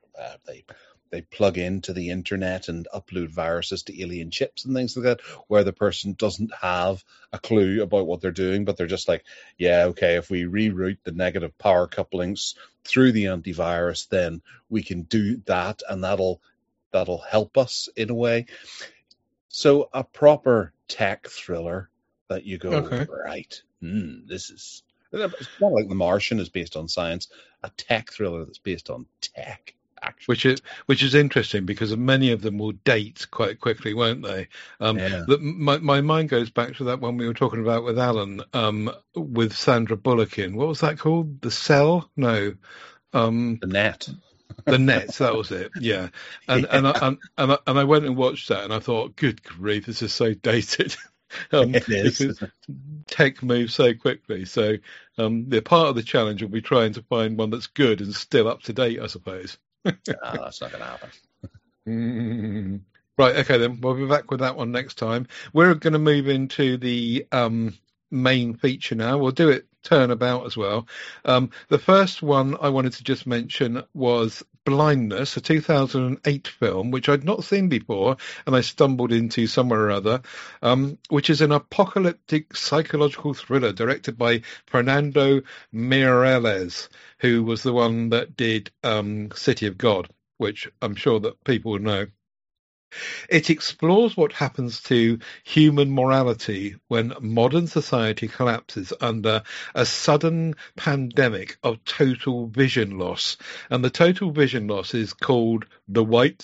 they plug into the internet and upload viruses to alien chips and things like that, where the person doesn't have a clue about what they're doing, but they're just like, yeah, okay, if we reroute the negative power couplings through the antivirus, then we can do that, and that'll help us in a way. So a proper tech thriller that you go, right, this is, it's not like The Martian is based on science, a tech thriller that's based on tech. Actually. Which is interesting because many of them will date quite quickly, won't they? My mind goes back to that one we were talking about with Alan, with Sandra Bullock in. What was that called? The Cell? No. The Net. The Net, that was it. Yeah. And I went and watched that, and I thought, good grief, this is so dated. It is. Because tech moves so quickly. So the part of the challenge will be trying to find one that's good and still up to date, I suppose. That's not going to happen. Right, okay then. We'll be back with that one next time. We're going to move into the main feature now. We'll do it turnabout as well. The first one I wanted to just mention was Blindness, a 2008 film, which I'd not seen before, and I stumbled into somewhere or other, which is an apocalyptic psychological thriller directed by Fernando Meirelles, who was the one that did City of God, which I'm sure that people would know. It explores what happens to human morality when modern society collapses under a sudden pandemic of total vision loss. And the total vision loss is called the white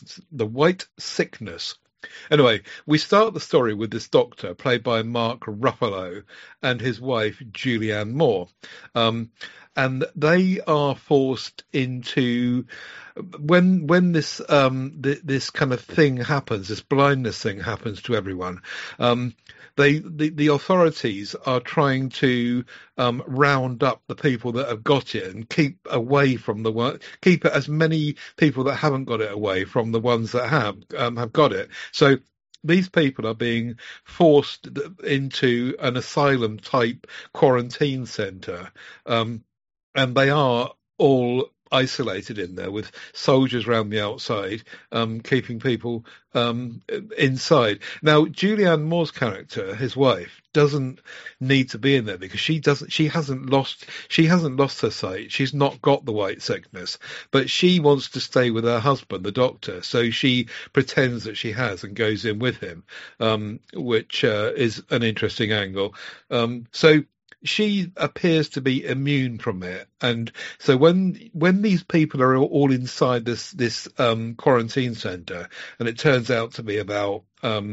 sickness. Anyway, we start the story with this doctor, played by Mark Ruffalo, and his wife, Julianne Moore. and they are forced into when this this kind of thing happens, this blindness thing happens to everyone. The authorities are trying to round up the people that have got it and keep as many people that haven't got it away from the ones that have got it. So these people are being forced into an asylum type quarantine centre, and they are all isolated in there with soldiers around the outside, keeping people inside. Now, Julianne Moore's character, his wife, doesn't need to be in there because she hasn't lost her sight. She's not got the white sickness, but she wants to stay with her husband, the doctor. So she pretends that she has and goes in with him, which is an interesting angle. So she appears to be immune from it, and so when these people are all inside this quarantine centre, and it turns out to be about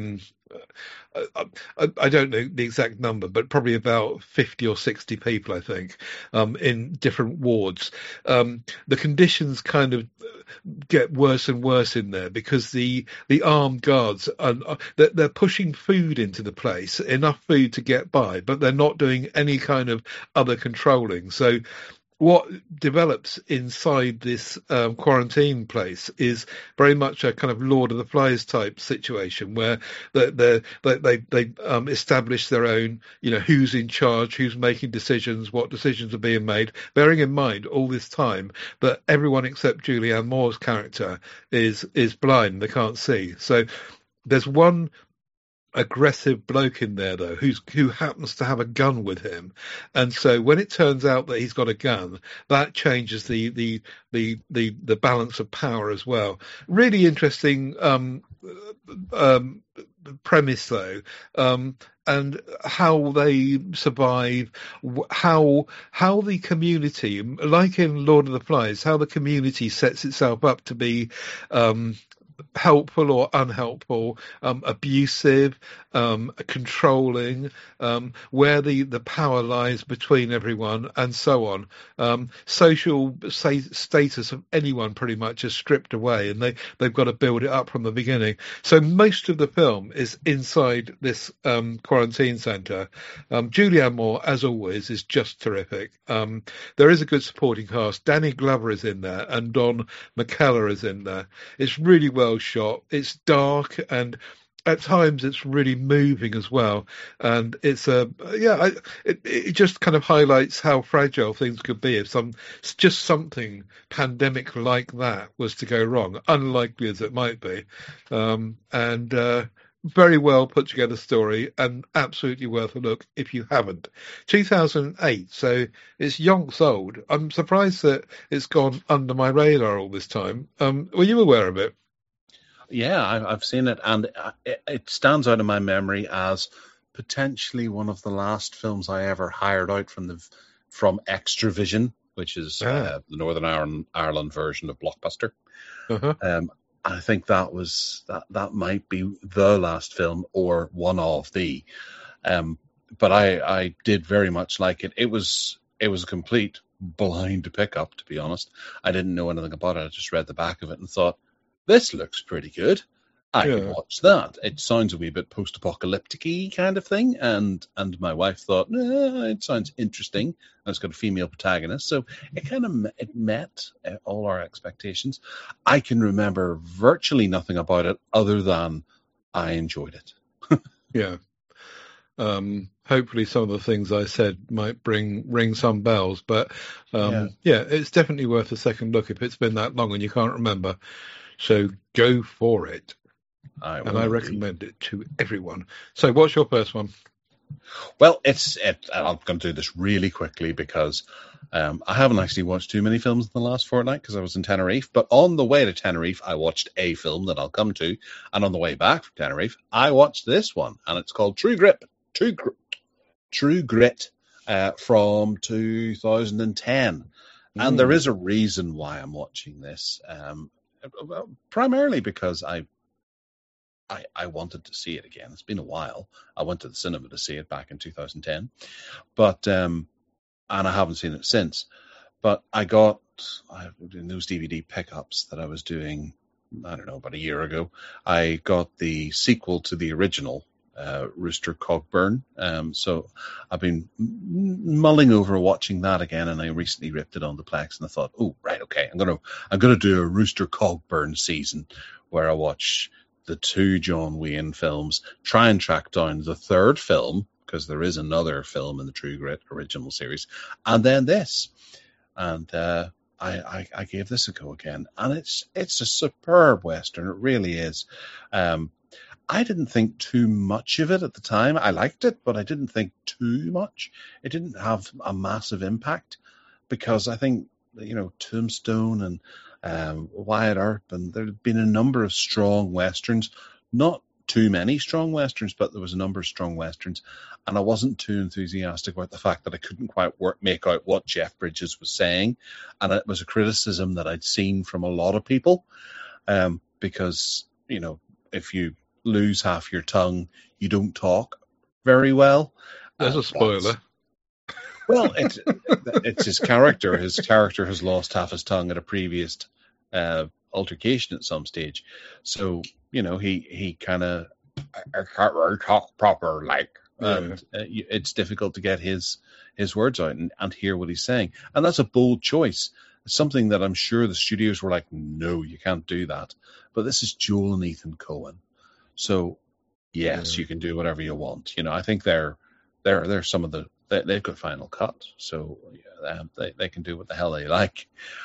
I don't know the exact number, but probably about 50 or 60 people, I think, in different wards. The conditions kind of get worse and worse in there because the armed guards they're pushing food into the place, enough food to get by, but they're not doing any kind of other controlling. So what develops inside this quarantine place is very much a kind of Lord of the Flies type situation where they establish their own, who's in charge, who's making decisions, what decisions are being made, bearing in mind all this time that everyone except Julianne Moore's character is blind, they can't see. So there's one aggressive bloke in there though who happens to have a gun with him, and so when it turns out that he's got a gun, that changes the balance of power as well. Really interesting premise though, and how they survive, how the community, like in Lord of the Flies, how the community sets itself up to be helpful or unhelpful, abusive, controlling, where the power lies between everyone, and so on. Social status of anyone pretty much is stripped away, and they've got to build it up from the beginning. So most of the film is inside this quarantine centre. Julianne Moore, as always, is just terrific. There is a good supporting cast. Danny Glover is in there, and Don McKellar is in there. It's really well shot. It's dark, and at times it's really moving as well. And it's it just kind of highlights how fragile things could be if something pandemic like that was to go wrong, unlikely as it might be. Very well put together story, and absolutely worth a look if you haven't. 2008, so it's yonks old. I'm surprised that it's gone under my radar all this time. Were you aware of it? Yeah, I've seen it, and it stands out in my memory as potentially one of the last films I ever hired out from Extravision, which is the Northern Ireland version of Blockbuster. Uh-huh. I think that might be the last film or one of the. But I did very much like it. It was a complete blind pickup, to be honest. I didn't know anything about it. I just read the back of it and thought, this looks pretty good. I could watch that. It sounds a wee bit post-apocalyptic-y kind of thing, and my wife thought, it sounds interesting. And it's got a female protagonist, so it met all our expectations. I can remember virtually nothing about it other than I enjoyed it. Yeah. Hopefully some of the things I said might ring some bells, but it's definitely worth a second look if it's been that long and you can't remember. So go for it. I recommend it to everyone. So what's your first one? Well, I'm going to do this really quickly because I haven't actually watched too many films in the last fortnight because I was in Tenerife. But on the way to Tenerife, I watched a film that I'll come to. And on the way back from Tenerife, I watched this one. And it's called True Grit. True Grit from 2010. And there is a reason why I'm watching this. Primarily because I wanted to see it again. It's been a while. I went to the cinema to see it back in 2010, but and I haven't seen it since. But I got in those DVD pickups that I was doing, I don't know, about a year ago, I got the sequel to the original Rooster Cogburn. So I've been mulling over watching that again, and I recently ripped it on the Plex, and I thought, oh, right, okay, I'm gonna do a Rooster Cogburn season where I watch the 2 John Wayne films, try and track down the 3rd film, because there is another film in the True Grit original series, and then this. And I gave this a go again, and it's a superb Western. It really is. I didn't think too much of it at the time. I liked it, but I didn't think too much. It didn't have a massive impact because I think, Tombstone and Wyatt Earp, and there had been a number of strong Westerns, not too many strong Westerns, but there was a number of strong Westerns, and I wasn't too enthusiastic about the fact that I couldn't quite make out what Jeff Bridges was saying, and it was a criticism that I'd seen from a lot of people, because, if you lose half your tongue, you don't talk very well. There's a spoiler. Well, it's his character. His character has lost half his tongue at a previous altercation at some stage. So, he kind of can't really talk proper, and it's difficult to get his words out and hear what he's saying. And that's a bold choice. It's something that I'm sure the studios were like, no, you can't do that. But this is Joel and Ethan Coen. So, yes, you can do whatever you want. I think they're some of they've got Final Cut, so they can do what the hell they like.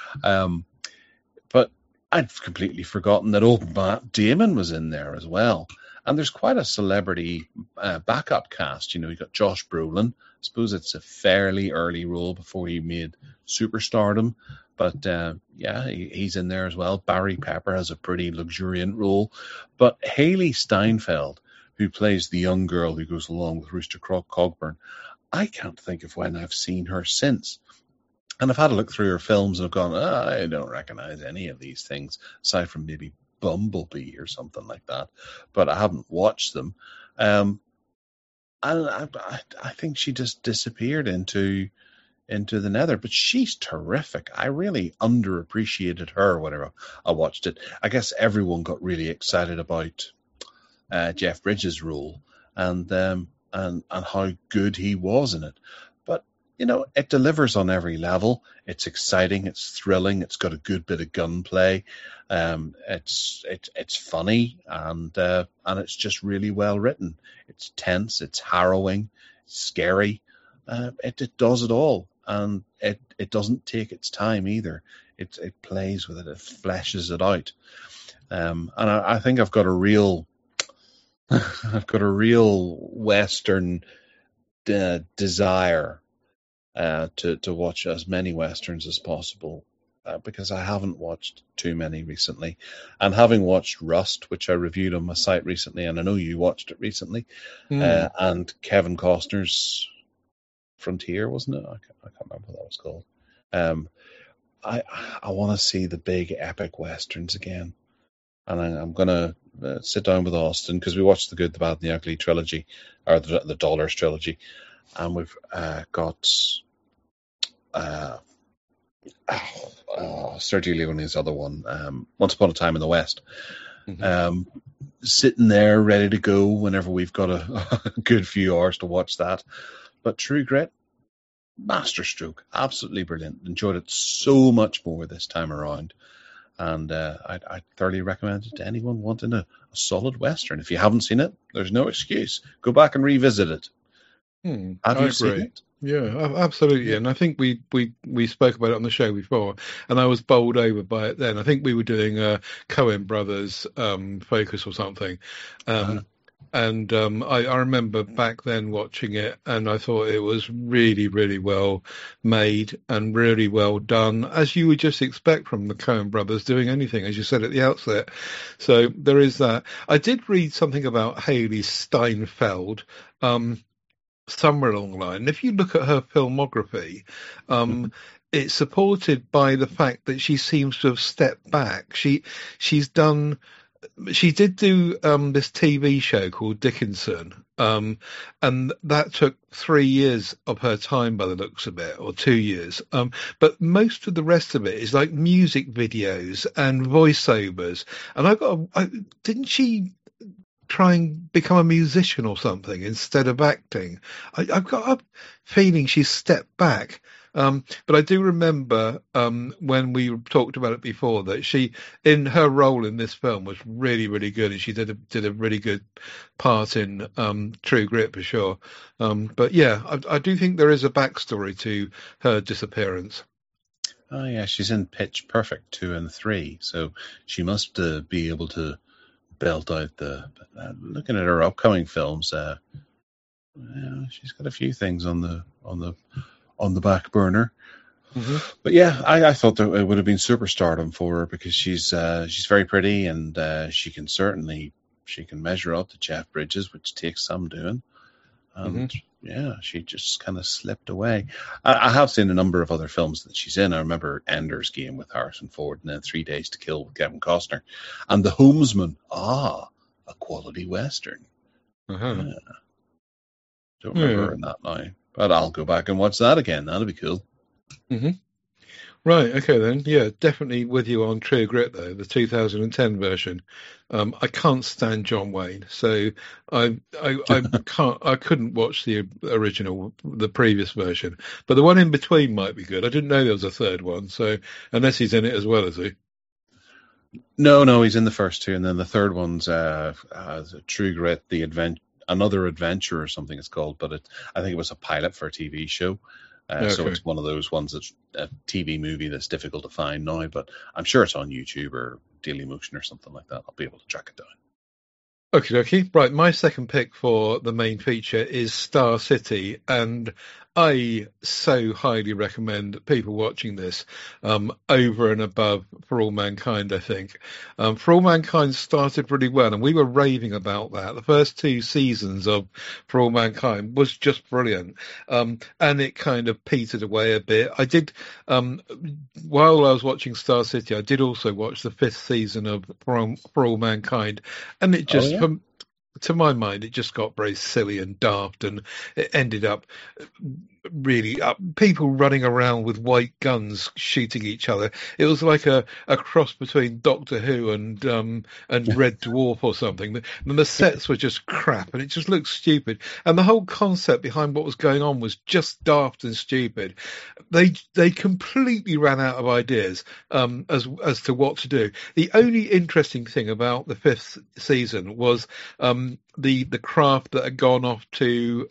But I'd completely forgotten that old Matt Damon was in there as well. And there's quite a celebrity backup cast. You got Josh Brolin. I suppose it's a fairly early role before he made superstardom. But, he's in there as well. Barry Pepper has a pretty luxuriant role. But Haley Steinfeld, who plays the young girl who goes along with Rooster Cogburn, I can't think of when I've seen her since. And I've had a look through her films and I've gone, I don't recognize any of these things, aside from maybe Bumblebee or something like that. But I haven't watched them. And I think she just disappeared into the nether, but she's terrific. I really underappreciated her whenever I watched it. I guess everyone got really excited about Jeff Bridges' role and how good he was in it. But it delivers on every level. It's exciting, it's thrilling, it's got a good bit of gunplay. It's funny and it's just really well written. It's tense, it's harrowing, it's scary. It does it all. And it doesn't take its time either. It plays with it. It fleshes it out. And I think I've got a real Western desire to watch as many Westerns as possible because I haven't watched too many recently. And having watched Rust, which I reviewed on my site recently, and I know you watched it recently, and Kevin Costner's Frontier, wasn't it? I can't remember what that was called. I want to see the big epic Westerns again. And I'm going to sit down with Austin because we watched the Good, the Bad, and the Ugly trilogy, or the Dollars trilogy. And we've got Sergio Leone's other one, Once Upon a Time in the West. Sitting there ready to go whenever we've got a good few hours to watch that. But True Grit, masterstroke, absolutely brilliant. Enjoyed it so much more this time around. And I thoroughly recommend it to anyone wanting a solid Western. If you haven't seen it, there's no excuse. Go back and revisit it. Have you seen it? Yeah, absolutely. And I think we spoke about it on the show before, and I was bowled over by it then. I think we were doing a Coen Brothers focus or something. And I remember back then watching it, and I thought it was really, really well made and really well done, as you would just expect from the Coen Brothers doing anything, as you said at the outset. So there is that. I did read something about Haley Steinfeld somewhere along the line. And if you look at her filmography, it's supported by the fact that she seems to have stepped back. She's done she did do this TV show called Dickinson, and that took 3 years of her time by the looks of it, or 2 years. But most of the rest of it is like music videos and voiceovers. And didn't she try and become a musician or something instead of acting? I've got a feeling she stepped back. But I do remember when we talked about it before that she, in her role in this film, was really, really good, and she did a really good part in True Grit for sure. But yeah, I do think there is a backstory to her disappearance. Oh yeah, she's in Pitch Perfect 2 and 3, so she must be able to belt out the. Looking at her upcoming films, she's got a few things on the back burner. Mm-hmm. But yeah, I thought that it would have been super stardom for her because she's very pretty, and she can measure up to Jeff Bridges, which takes some doing. And yeah, she just kind of slipped away. I have seen a number of other films that she's in. I remember Ender's Game with Harrison Ford, and then 3 Days to Kill with Kevin Costner, and The Homesman. A quality western. Uh-huh. Yeah. Don't remember her in that now. But I'll go back and watch that again. That'll be cool. Mm-hmm. Right. Okay then. Yeah, definitely with you on True Grit though, the 2010 version. I can't stand John Wayne, so I couldn't watch the original, the previous version. But the one in between might be good. I didn't know there was a third one, so unless he's in it as well, is he? No, he's in the first two, and then the third one's True Grit, Another Adventure or something it's called, but I think it was a pilot for a TV show. So it's one of those ones that's a TV movie that's difficult to find now, but I'm sure it's on YouTube or Dailymotion or something like that. I'll be able to track it down. Okie dokie. Right, my second pick for the main feature is Star City, and I so highly recommend people watching this over and above For All Mankind, I think. For All Mankind started really well, and we were raving about that. The first 2 seasons of For All Mankind was just brilliant, and it kind of petered away a bit. I did, while I was watching Star City, I did also watch the 5th season of For All Mankind, and it just, to my mind, it just got very silly and daft, and it ended up really people running around with white guns shooting each other. It was like a cross between Doctor Who and Red Dwarf or something. And the sets were just crap, and it just looked stupid. And the whole concept behind what was going on was just daft and stupid. They completely ran out of ideas as to what to do. The only interesting thing about the 5th season was the craft that had gone off to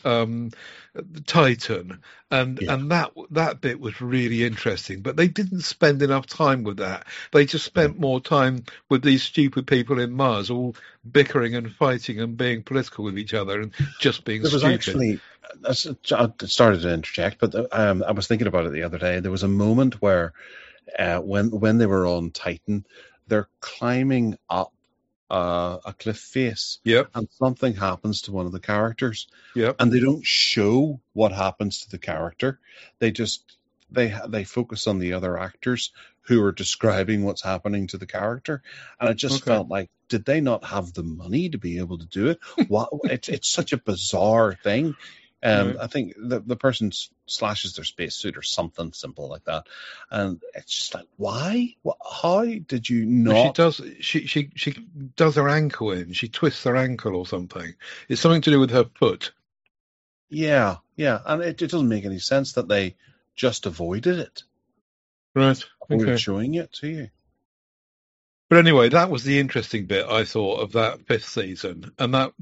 Titan, and that bit was really interesting. But they didn't spend enough time with that. They just spent more time with these stupid people in Mars, all bickering and fighting and being political with each other and just being stupid. Actually, I started to interject, but I was thinking about it the other day. There was a moment where when they were on Titan, they're climbing up a cliff face, and something happens to one of the characters, and they don't show what happens to the character. They just they focus on the other actors who are describing what's happening to the character, and it just felt like, did they not have the money to be able to do it? It's such a bizarre thing. I think the person slashes their spacesuit or something simple like that, and it's just like, why? How did you not? She does her ankle in. She twists her ankle or something. It's something to do with her foot. Yeah, and it doesn't make any sense that they just avoided it. Right. Avoided showing it to you. But anyway, that was the interesting bit, I thought, of that 5th season, and that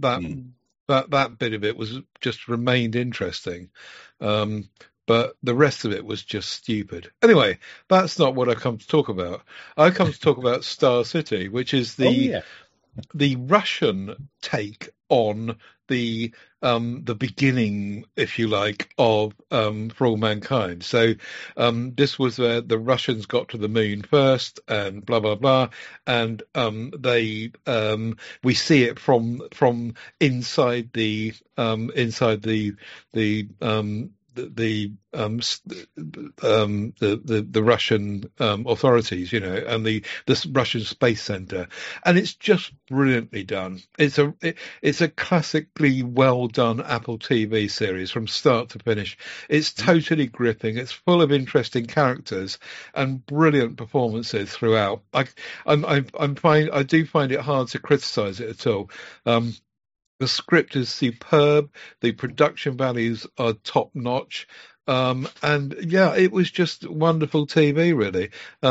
bit of it was just remained interesting, but the rest of it was just stupid. Anyway, that's not what I come to talk about. I come to talk about Star City, which is the Russian take on the beginning, if you like, of For All Mankind. So this was where the Russians got to the moon first, and blah blah blah, and we see it from inside the Russian authorities, and this Russian space center, and it's just brilliantly done. It's a classically well done Apple TV series from start to finish. It's totally gripping. It's full of interesting characters and brilliant performances throughout. I do find it hard to criticize it at all. The script is superb. The production values are top notch. And yeah, it was just wonderful TV, really.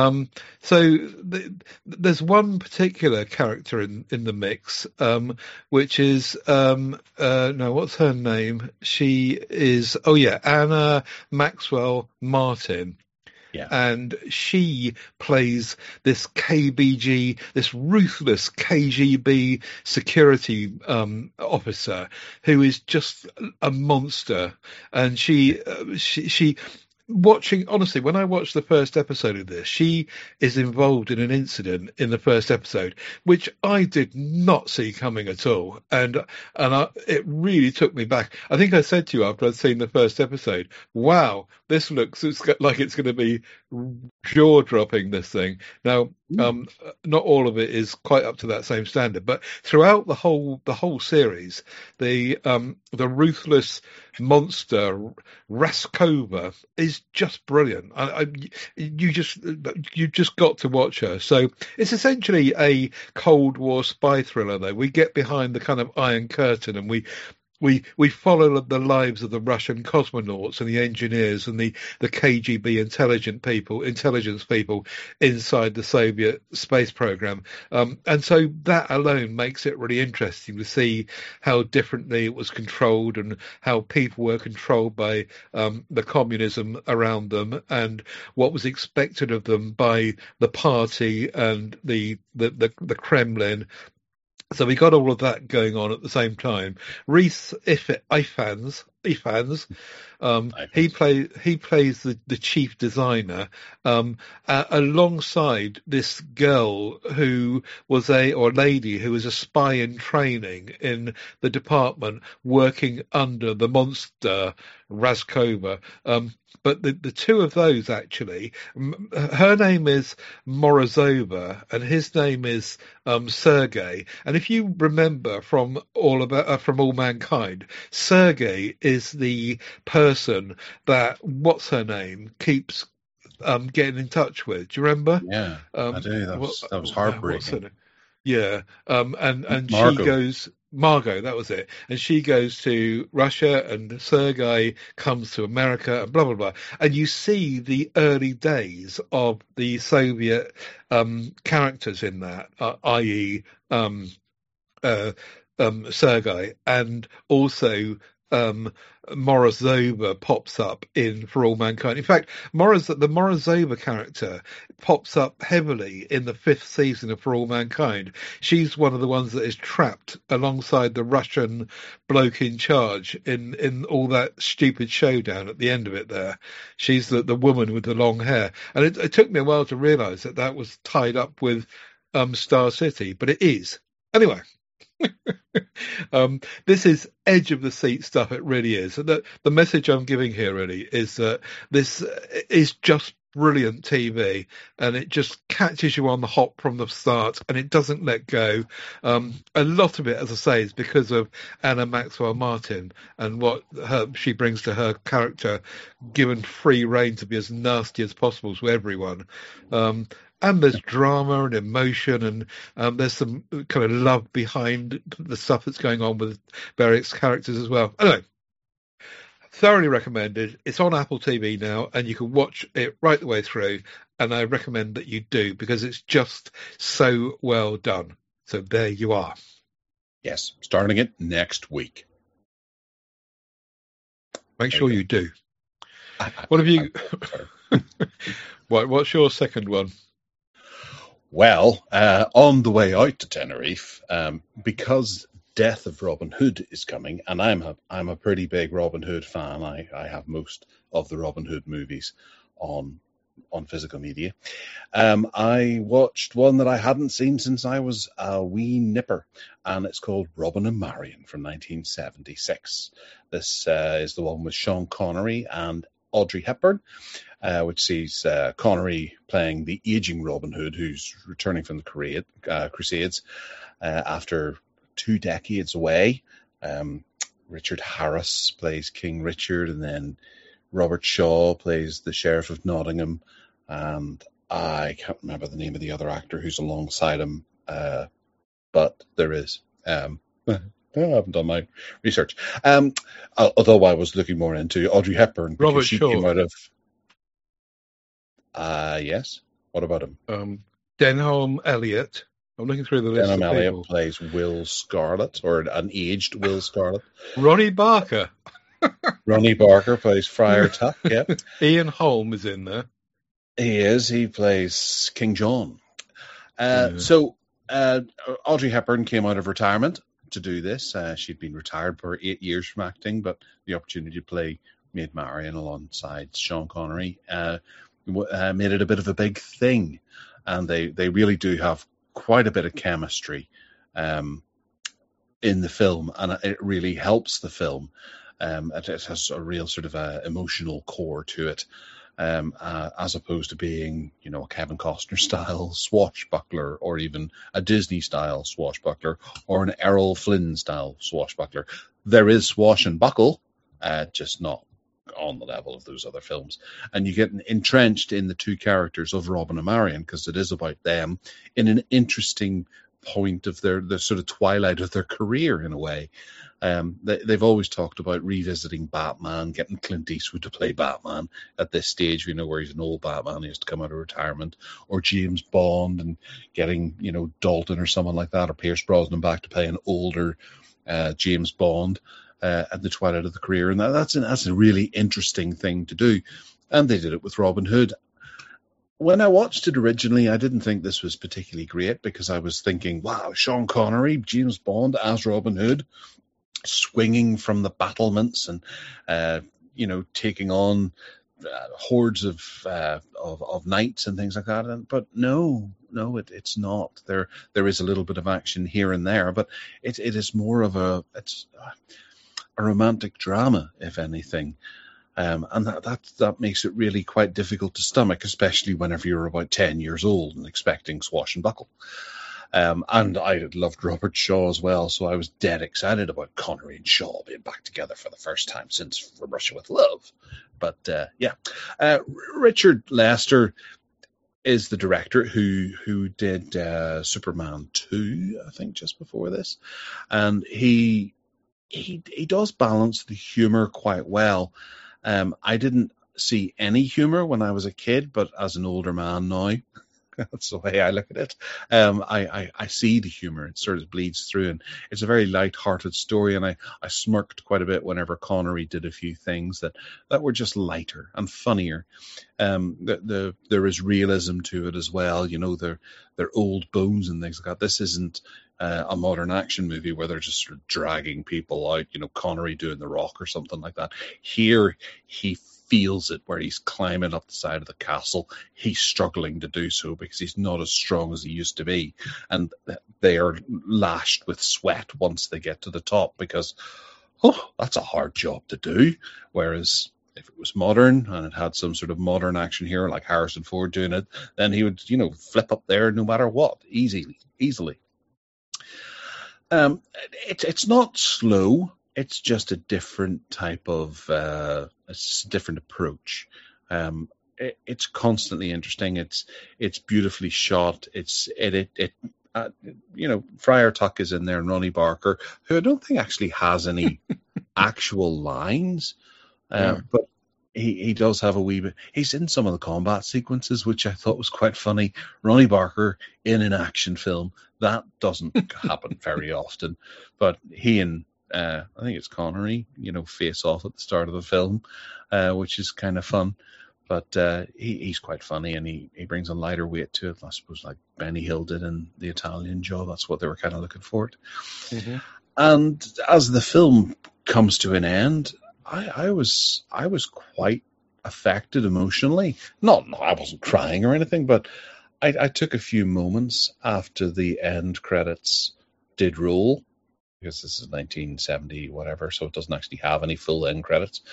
There's one particular character in the mix, which is, no, what's her name? She is, Anna Maxwell Martin. Yeah. And she plays this KBG, this ruthless KGB security officer who is just a monster. And she watching, honestly, when I watched the first episode of this, she is involved in an incident in the first episode, which I did not see coming at all. And it really took me back. I think I said to you after I'd seen the first episode, wow, this looks like it's going to be jaw-dropping, this thing. Now, not all of it is quite up to that same standard, but throughout the whole series, the ruthless monster Raskova is just brilliant. You just got to watch her. So it's essentially a Cold War spy thriller, though. We get behind the kind of Iron Curtain, and we follow the lives of the Russian cosmonauts and the engineers and the KGB intelligence people inside the Soviet space program. And so that alone makes it really interesting to see how differently it was controlled and how people were controlled by the communism around them and what was expected of them by the party and the Kremlin. So we got all of that going on at the same time. Rhys Ifans, he plays the chief designer, alongside this girl who was a spy in training in the department working under the monster Raskova. But the two of those, actually, her name is Morozova and his name is Sergei. And if you remember from All Mankind, Sergei is the person that what's her name keeps getting in touch with. Do you remember? Yeah, I do. That was heartbreaking. Yeah, and Margot. She goes. Margot, that was it. And she goes to Russia and Sergei comes to America and blah, blah, blah. And you see the early days of the Soviet characters in that, i.e. Sergei, and also Morozova pops up in For All Mankind. In fact, the Morozova character pops up heavily in the 5th season of For All Mankind. She's one of the ones that is trapped alongside the Russian bloke in charge in all that stupid showdown at the end of it there. She's the woman with the long hair. And it took me a while to realise that was tied up with Star City, but it is. Anyway. This is edge of the seat stuff. It really is. The message I'm giving here really is that this is just brilliant TV, and it just catches you on the hop from the start, and it doesn't let go. A lot of it, as I say, is because of Anna Maxwell Martin and what she brings to her character, given free rein to be as nasty as possible to everyone. And there's drama and emotion, and there's some kind of love behind the stuff that's going on with various characters as well. Anyway, thoroughly recommended. It's on Apple TV now, and you can watch it right the way through. And I recommend that you do, because it's just so well done. So there you are. Yes, starting it next week. Make sure you do. What have you? What's your second one? Well, on the way out to Tenerife, because Death of Robin Hood is coming, and I'm a pretty big Robin Hood fan. I have most of the Robin Hood movies on on physical media. I watched one that I hadn't seen since I was a wee nipper, and it's called Robin and Marian from 1976. This is the one with Sean Connery and Audrey Hepburn, which sees Connery playing the aging Robin Hood, who's returning from the Crusades after 2 decades away. Richard Harris plays King Richard, and then Robert Shaw plays the Sheriff of Nottingham, and I can't remember the name of the other actor who's alongside him, but there is. I haven't done my research. Although I was looking more into Audrey Hepburn, because Robert she Shaw. came out of... yes? What about him? Denholm Elliott. I'm looking through the list Denholm of Elliott people. plays Will Scarlett, or an aged Will Scarlett. Ronnie Barker. Ronnie Barker plays Friar Tuck, yeah. Ian Holm is in there. He is. He plays King John. So Audrey Hepburn came out of retirement to do this. She'd been retired for 8 years from acting, but the opportunity to play Maid Marian alongside Sean Connery made it a bit of a big thing. And they really do have quite a bit of chemistry in the film, and it really helps the film. It has a real sort of emotional core to it, as opposed to being, a Kevin Costner style swashbuckler, or even a Disney style swashbuckler, or an Errol Flynn style swashbuckler. There is swash and buckle, just not on the level of those other films. And you get entrenched in the two characters of Robin and Marian, because it is about them in an interesting point of their sort of twilight of their career, in a way. They've always talked about revisiting Batman, getting Clint Eastwood to play Batman at this stage, where he's an old Batman, he has to come out of retirement, or James Bond, and getting, Dalton or someone like that, or Pierce Brosnan back to play an older James Bond at the twilight of the career. And that's a really interesting thing to do. And they did it with Robin Hood. When I watched it originally, I didn't think this was particularly great, because I was thinking, wow, Sean Connery, James Bond as Robin Hood, swinging from the battlements and, taking on hordes of knights and things like that. But no, it's not. There is a little bit of action here and there, but it is more of a romantic drama, if anything. And that makes it really quite difficult to stomach, especially whenever you're about 10 years old and expecting swash and buckle. And I loved Robert Shaw as well, so I was dead excited about Connery and Shaw being back together for the first time since From Russia with Love. But Richard Lester is the director who did Superman 2, I think, just before this, and he does balance the humor quite well. I didn't see any humor when I was a kid, but as an older man now, that's the way I look at it. I see the humor. It sort of bleeds through, and it's a very light-hearted story, and I smirked quite a bit whenever Connery did a few things that were just lighter and funnier. There is realism to it as well. They're old bones and things like that. This isn't a modern action movie where they're just sort of dragging people out, Connery doing The Rock or something like that. Here, he feels it where he's climbing up the side of the castle. He's struggling to do so because he's not as strong as he used to be. And they are lashed with sweat once they get to the top, because, that's a hard job to do. Whereas if it was modern and it had some sort of modern action hero like Harrison Ford doing it, then he would, flip up there no matter what, easily. It's not slow. It's just a different type of, it's a different approach. It's constantly interesting. It's beautifully shot. Friar Tuck is in there, and Ronnie Barker, who I don't think actually has any actual lines, but he does have a wee bit. He's in some of the combat sequences, which I thought was quite funny. Ronnie Barker in an action film, that doesn't happen very often, but he and I think it's Connery, face off at the start of the film, which is kind of fun. But he's quite funny, and he brings a lighter weight to it, I suppose, like Benny Hill did in The Italian Job. That's what they were kind of looking for it. Mm-hmm. And as the film comes to an end, I was quite affected emotionally. Not, I wasn't crying or anything, but I took a few moments after the end credits did roll, because this is 1970 whatever, so it doesn't actually have any full end credits.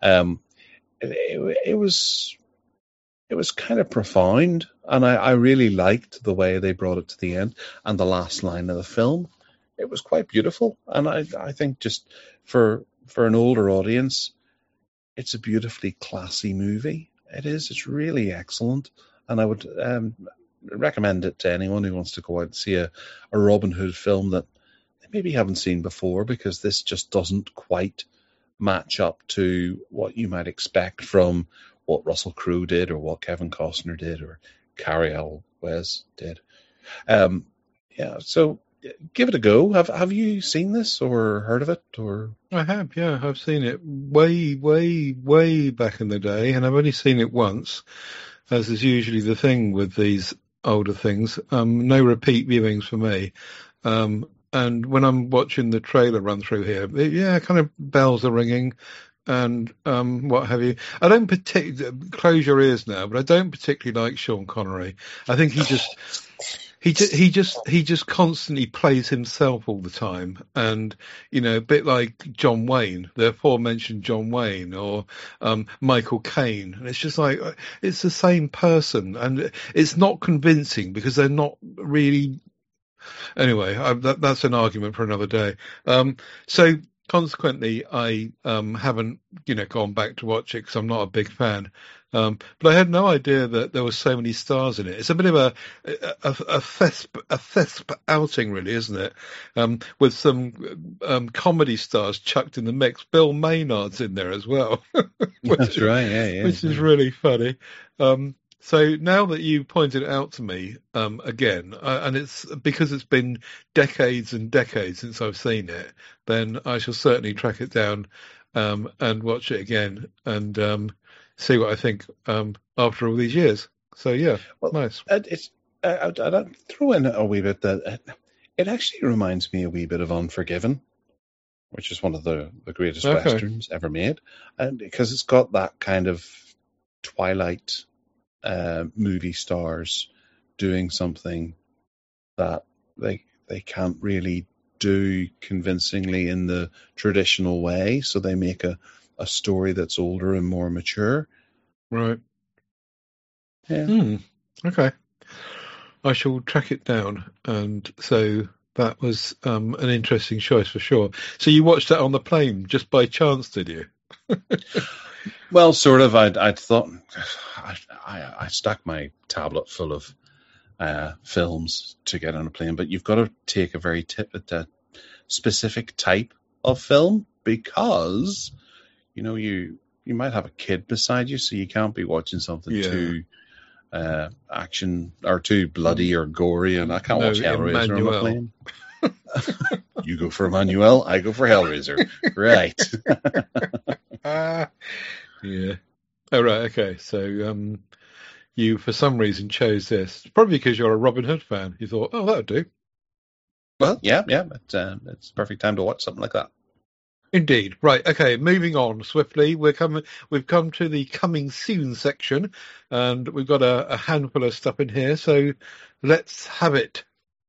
It was kind of profound, and I really liked the way they brought it to the end and the last line of the film. It was quite beautiful, and I think just for an older audience, it's a beautifully classy movie. It is. It's really excellent, and I would recommend it to anyone who wants to go out and see a Robin Hood film that they maybe haven't seen before, because this just doesn't quite match up to what you might expect from what Russell Crowe did, or what Kevin Costner did, or Cary Elwes did. So give it a go. Have you seen this or heard of it? Or I have, yeah, I've seen it way back in the day, and I've only seen it once, as is usually the thing with these older things. No repeat viewings for me. And when I'm watching the trailer run through here, kind of bells are ringing and what have you. I don't particularly, close your ears now, but I don't particularly like Sean Connery. I think he just constantly plays himself all the time, and a bit like John Wayne, the aforementioned John Wayne, or Michael Caine, and it's just like it's the same person, and it's not convincing because they're not really. Anyway, that's an argument for another day. So consequently, I haven't gone back to watch it because I'm not a big fan. But I had no idea that there were so many stars in it. It's a bit of a thesp outing, really, isn't it? With some comedy stars chucked in the mix. Bill Maynard's in there as well. That's right, yeah. Which is really funny. So now that you pointed it out to me again, and it's because it's been decades and decades since I've seen it, then I shall certainly track it down and watch it again and see what I think after all these years. So yeah, well, nice. I'd throw in a wee bit that it actually reminds me a wee bit of Unforgiven, which is one of the greatest westerns ever made, and because it's got that kind of Twilight movie stars doing something that they can't really do convincingly in the traditional way, so they make a story that's older and more mature. Right. Yeah. Okay. I shall track it down, and so that was an interesting choice for sure. So you watched that on the plane just by chance, did you? Well, sort of. I thought I stuck my tablet full of films to get on a plane, but you've got to take a very specific type of film, because you might have a kid beside you, so you can't be watching something too action or too bloody or gory, and I can't watch Hellraiser on the plane. You go for Emmanuel, I go for Hellraiser. Right. Yeah. Oh, right. Okay. So you, for some reason, chose this. Probably because you're a Robin Hood fan. You thought, oh, that'll do. Well, yeah. It's a perfect time to watch something like that. Indeed. Right. Okay. Moving on swiftly. We've come to the coming soon section, and we've got a handful of stuff in here. So let's have it.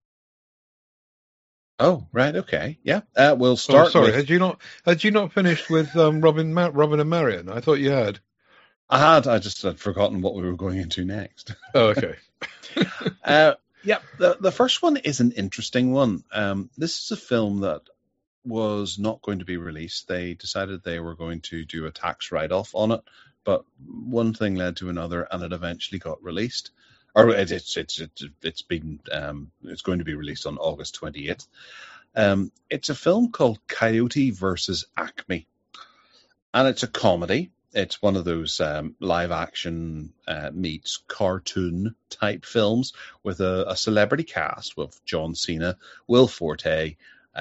Oh, right. Okay. Yeah. We'll start. Oh, sorry. Had you not finished with Robin and Marion? I thought you had. I had. I just had forgotten what we were going into next. Oh, okay. Yeah. The first one is an interesting one. This is a film that was not going to be released. They decided they were going to do a tax write-off on it, but one thing led to another, and it eventually got released. Or it's going to be released on August 28th. It's a film called Coyote versus Acme, and it's a comedy. It's one of those live action meets cartoon type films with a celebrity cast with John Cena, Will Forte,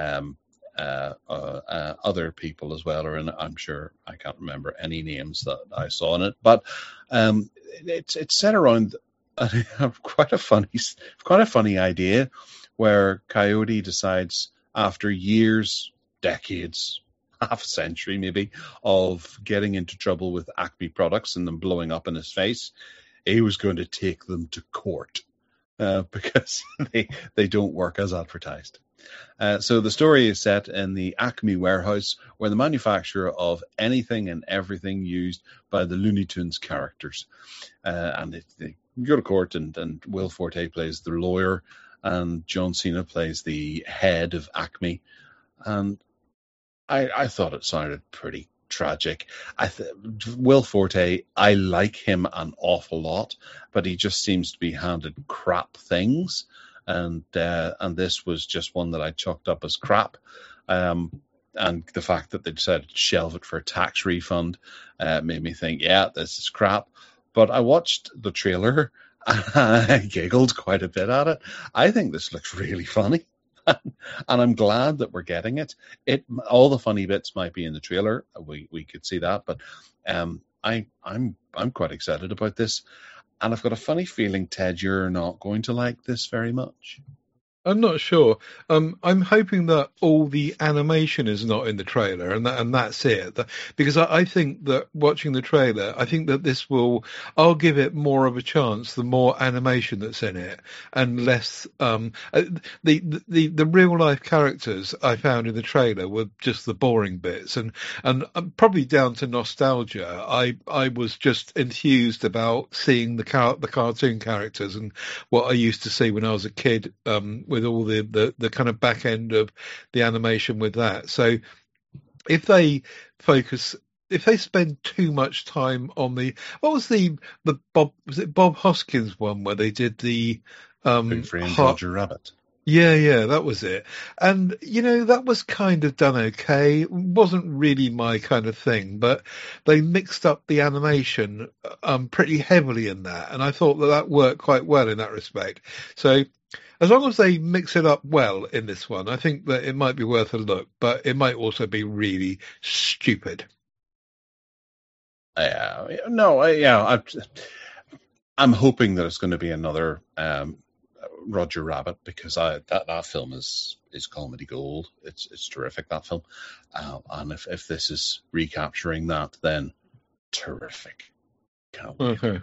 other people as well, or I'm sure I can't remember any names that I saw in it, but it's set around quite a funny idea where Coyote decides after years, decades, half a century maybe of getting into trouble with Acme products and them blowing up in his face, he was going to take them to court because they don't work as advertised. So the story is set in the Acme warehouse, where the manufacturer of anything and everything used by the Looney Tunes characters. And they go to court, and Will Forte plays the lawyer, and John Cena plays the head of Acme. And I thought it sounded pretty tragic. Will Forte, I like him an awful lot, but he just seems to be handed crap things. And this was just one that I chalked up as crap. And the fact that they decided to shelve it for a tax refund made me think, yeah, this is crap. But I watched the trailer and I giggled quite a bit at it. I think this looks really funny. And I'm glad that we're getting it. All the funny bits might be in the trailer. We could see that, but I'm quite excited about this. And I've got a funny feeling, Ted, you're not going to like this very much. I'm not sure. I'm hoping that all the animation is not in the trailer, and that's it. Because I think that watching the trailer, I think that I'll give it more of a chance the more animation that's in it, and less. The real life characters I found in the trailer were just the boring bits, and probably down to nostalgia. I was just enthused about seeing the cartoon characters and what I used to see when I was a kid. With all the kind of back end of the animation with that. So if they spend too much time on what was the Bob Hoskins one where they did the Big Friend Roger Rabbit. Yeah, that was it. And, that was kind of done okay. It wasn't really my kind of thing, but they mixed up the animation pretty heavily in that. And I thought that worked quite well in that respect. So as long as they mix it up well in this one, I think that it might be worth a look, but it might also be really stupid. I'm hoping that it's going to be another Roger Rabbit, because that film is comedy gold. It's terrific, that film. And if this is recapturing that, then terrific. Can't wait. Okay.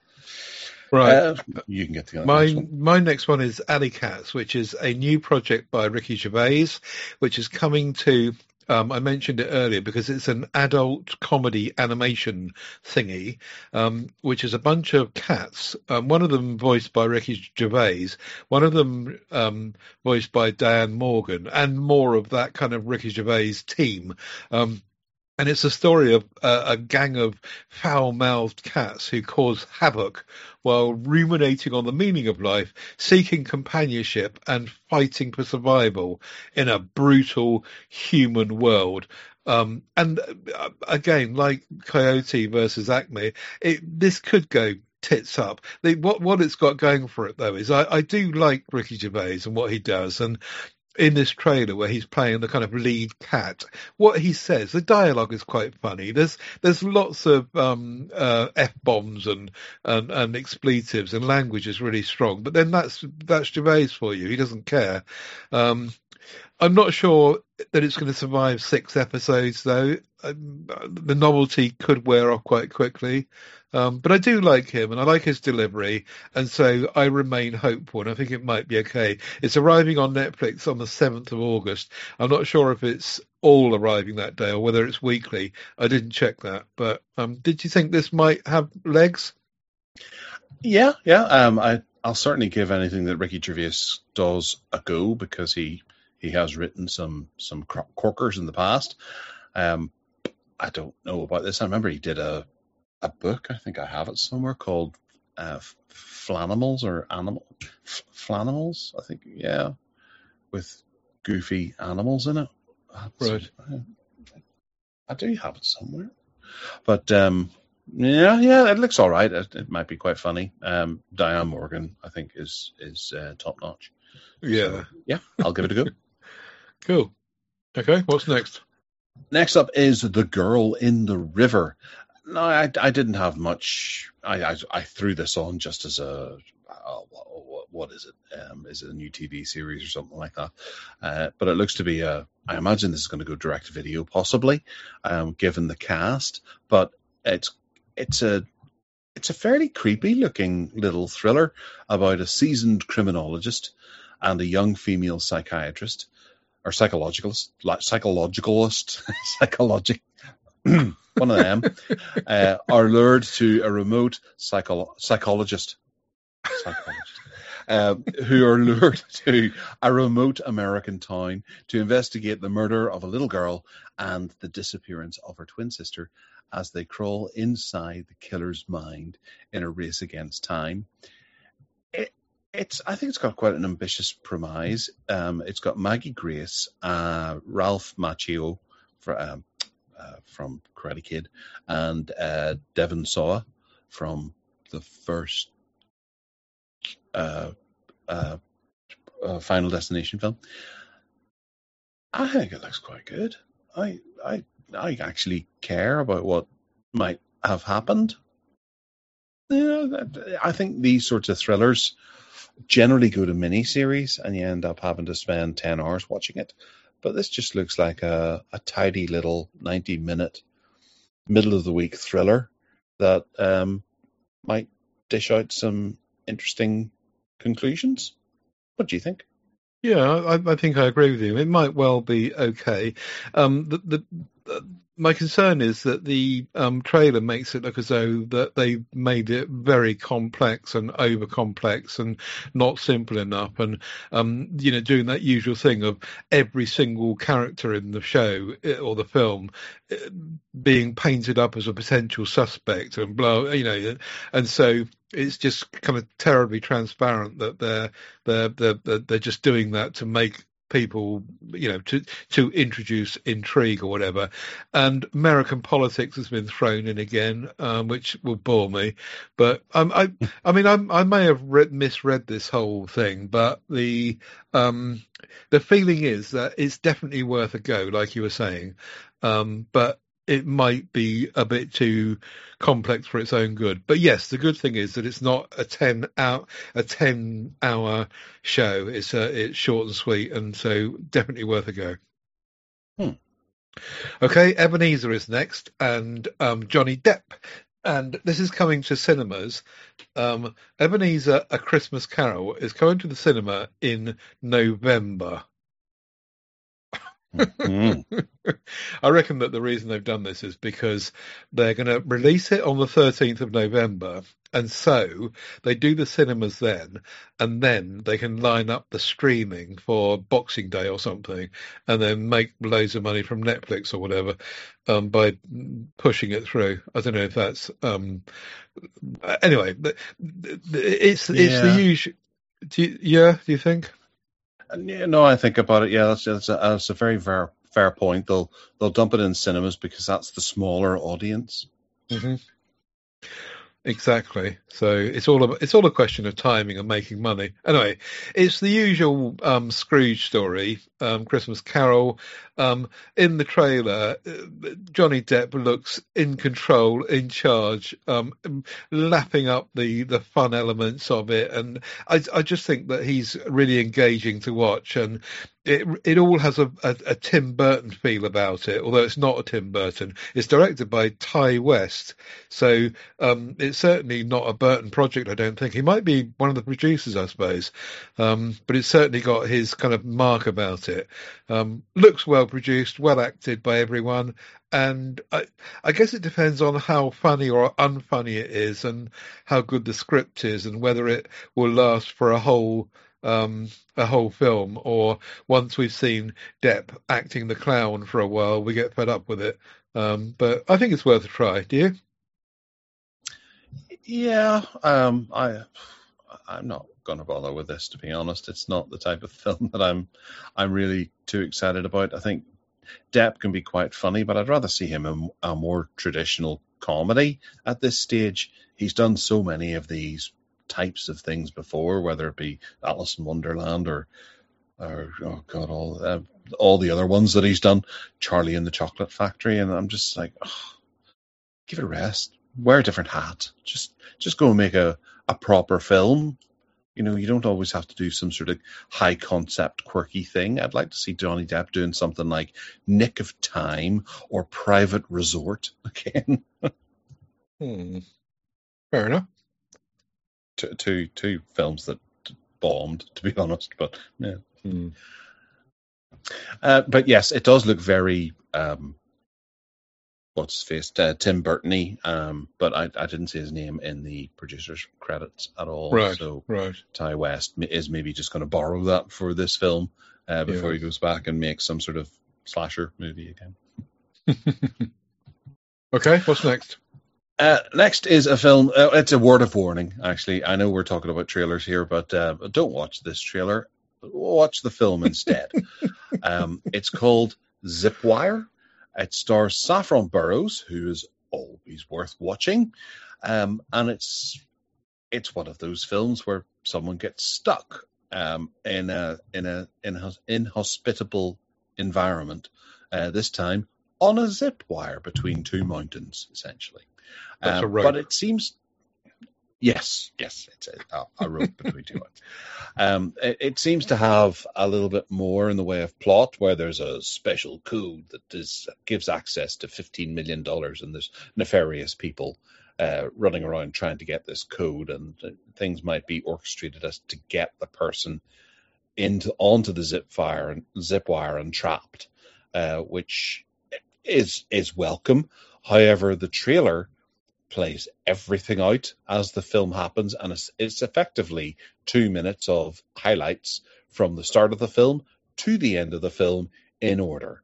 Right. You can get the my next one is Alley Cats, which is a new project by Ricky Gervais, which is coming to, I mentioned it earlier because it's an adult comedy animation thingy, which is a bunch of cats, one of them voiced by Ricky Gervais, one of them voiced by Diane Morgan, and more of that kind of Ricky Gervais team. And it's a story of a gang of foul-mouthed cats who cause havoc while ruminating on the meaning of life, seeking companionship, and fighting for survival in a brutal human world. And again, like Coyote versus Acme, this could go tits up. What it's got going for it, though, is I do like Ricky Gervais and what he does. And in this trailer where he's playing the kind of lead cat, what he says, the dialogue is quite funny. There's lots of F-bombs and expletives, and language is really strong. But then that's Gervais for you. He doesn't care. I'm not sure that it's going to survive 6 episodes, though. The novelty could wear off quite quickly. But I do like him, and I like his delivery, and so I remain hopeful, and I think it might be okay. It's arriving on Netflix on the 7th of August. I'm not sure if it's all arriving that day or whether it's weekly. I didn't check that. But did you think this might have legs? Yeah. I'll certainly give anything that Ricky Gervais does a go, because he has written some corkers in the past. I don't know about this. I remember he did a book, I think I have it somewhere, called Flanimals or Flanimals, I think, yeah, with goofy animals in it. Right. I do have it somewhere. But yeah, it looks all right. It might be quite funny. Diane Morgan, I think, is top notch. Yeah. So, yeah, I'll give it a go. Cool. Okay, what's next? Next up is The Girl in the River. No, I didn't have much. I threw this on just as what is it? Is it a new TV series or something like that? But it looks to be I imagine this is going to go direct to video, possibly, given the cast. But it's a fairly creepy looking little thriller about a seasoned criminologist and a young female psychiatrist or psychologist, one of them, are lured to a remote psychologist, who are lured to a remote American town to investigate the murder of a little girl and the disappearance of her twin sister as they crawl inside the killer's mind in a race against time. I think it's got quite an ambitious premise. It's got Maggie Grace, Ralph Macchio from Karate Kid, and Devon Sawa from the first Final Destination film. I think it looks quite good. I actually care about what might have happened. I think these sorts of thrillers generally go to miniseries, and you end up having to spend 10 hours watching it. But this just looks like a tidy little 90-minute middle-of-the-week thriller that might dish out some interesting conclusions. What do you think? Yeah, I think I agree with you. It might well be okay. My concern is that the trailer makes it look as though that they made it very complex and over complex and not simple enough, and doing that usual thing of every single character in the show or the film being painted up as a potential suspect and blah, and so it's just kind of terribly transparent that they're just doing that to make people, to introduce intrigue or whatever. And American politics has been thrown in again, which will bore me. But I may have misread this whole thing, but the feeling is that it's definitely worth a go, like you were saying. But it might be a bit too complex for its own good. But yes, the good thing is that it's not a 10-hour show. It's short and sweet, and so definitely worth a go. Okay, Ebenezer is next, and Johnny Depp. And this is coming to cinemas. Ebenezer, A Christmas Carol is coming to the cinema in November. I reckon that the reason they've done this is because they're going to release it on the 13th of November, and so they do the cinemas then, and then they can line up the streaming for Boxing Day or something, and then make loads of money from Netflix or whatever by pushing it through. I don't know if that's anyway. It's the usual. Do you think? No, I think about it. Yeah, that's a very fair point. They'll dump it in cinemas because that's the smaller audience. Mm-hmm. Exactly. So it's all a question of timing and making money. Anyway, it's the usual Scrooge story, Christmas Carol. In the trailer, Johnny Depp looks in control, in charge, lapping up the fun elements of it, and I just think that he's really engaging to watch, and it all has a Tim Burton feel about it, although it's not a Tim Burton. It's directed by Ty West, so it's certainly not a Burton project, I don't think. He might be one of the producers, I suppose, but it's certainly got his kind of mark about it. Looks well produced, well acted by everyone, and I guess it depends on how funny or unfunny it is and how good the script is and whether it will last for a whole film, or once we've seen Depp acting the clown for a while, we get fed up with it. But I think it's worth a try. Do you? Yeah, I'm not going to bother with this, to be honest. It's not the type of film that I'm really too excited about. I think Depp can be quite funny, but I'd rather see him in a more traditional comedy at this stage. He's done so many of these types of things before, whether it be Alice in Wonderland or oh god, all the other ones that he's done, Charlie and the Chocolate Factory, and I'm just like, give it a rest, wear a different hat, just go and make a proper film. You don't always have to do some sort of high concept, quirky thing. I'd like to see Johnny Depp doing something like Nick of Time or Private Resort again. Fair enough. Two films that bombed, to be honest, but yeah. But yes, it does look very what's his face, Tim Burton-y, but I didn't see his name in the producer's credits at all. Right, so right. Ty West is maybe just going to borrow that for this film before he goes back and makes some sort of slasher movie again. Okay, what's next? Next is a film. It's a word of warning, actually. I know we're talking about trailers here, but don't watch this trailer. Watch the film instead. It's called Zipwire. It stars Saffron Burrows, who is always worth watching, and it's one of those films where someone gets stuck in an inhospitable environment. This time on a zip wire between two mountains, essentially. That's a rope. But it seems, yes, it's a rope between two mountains. It seems to have a little bit more in the way of plot, where there's a special code that gives access to $15 million, and there's nefarious people running around trying to get this code, and things might be orchestrated as to get the person onto the zip wire and trapped, which is welcome. However, the trailer plays everything out as the film happens, and it's effectively 2 minutes of highlights from the start of the film to the end of the film in order.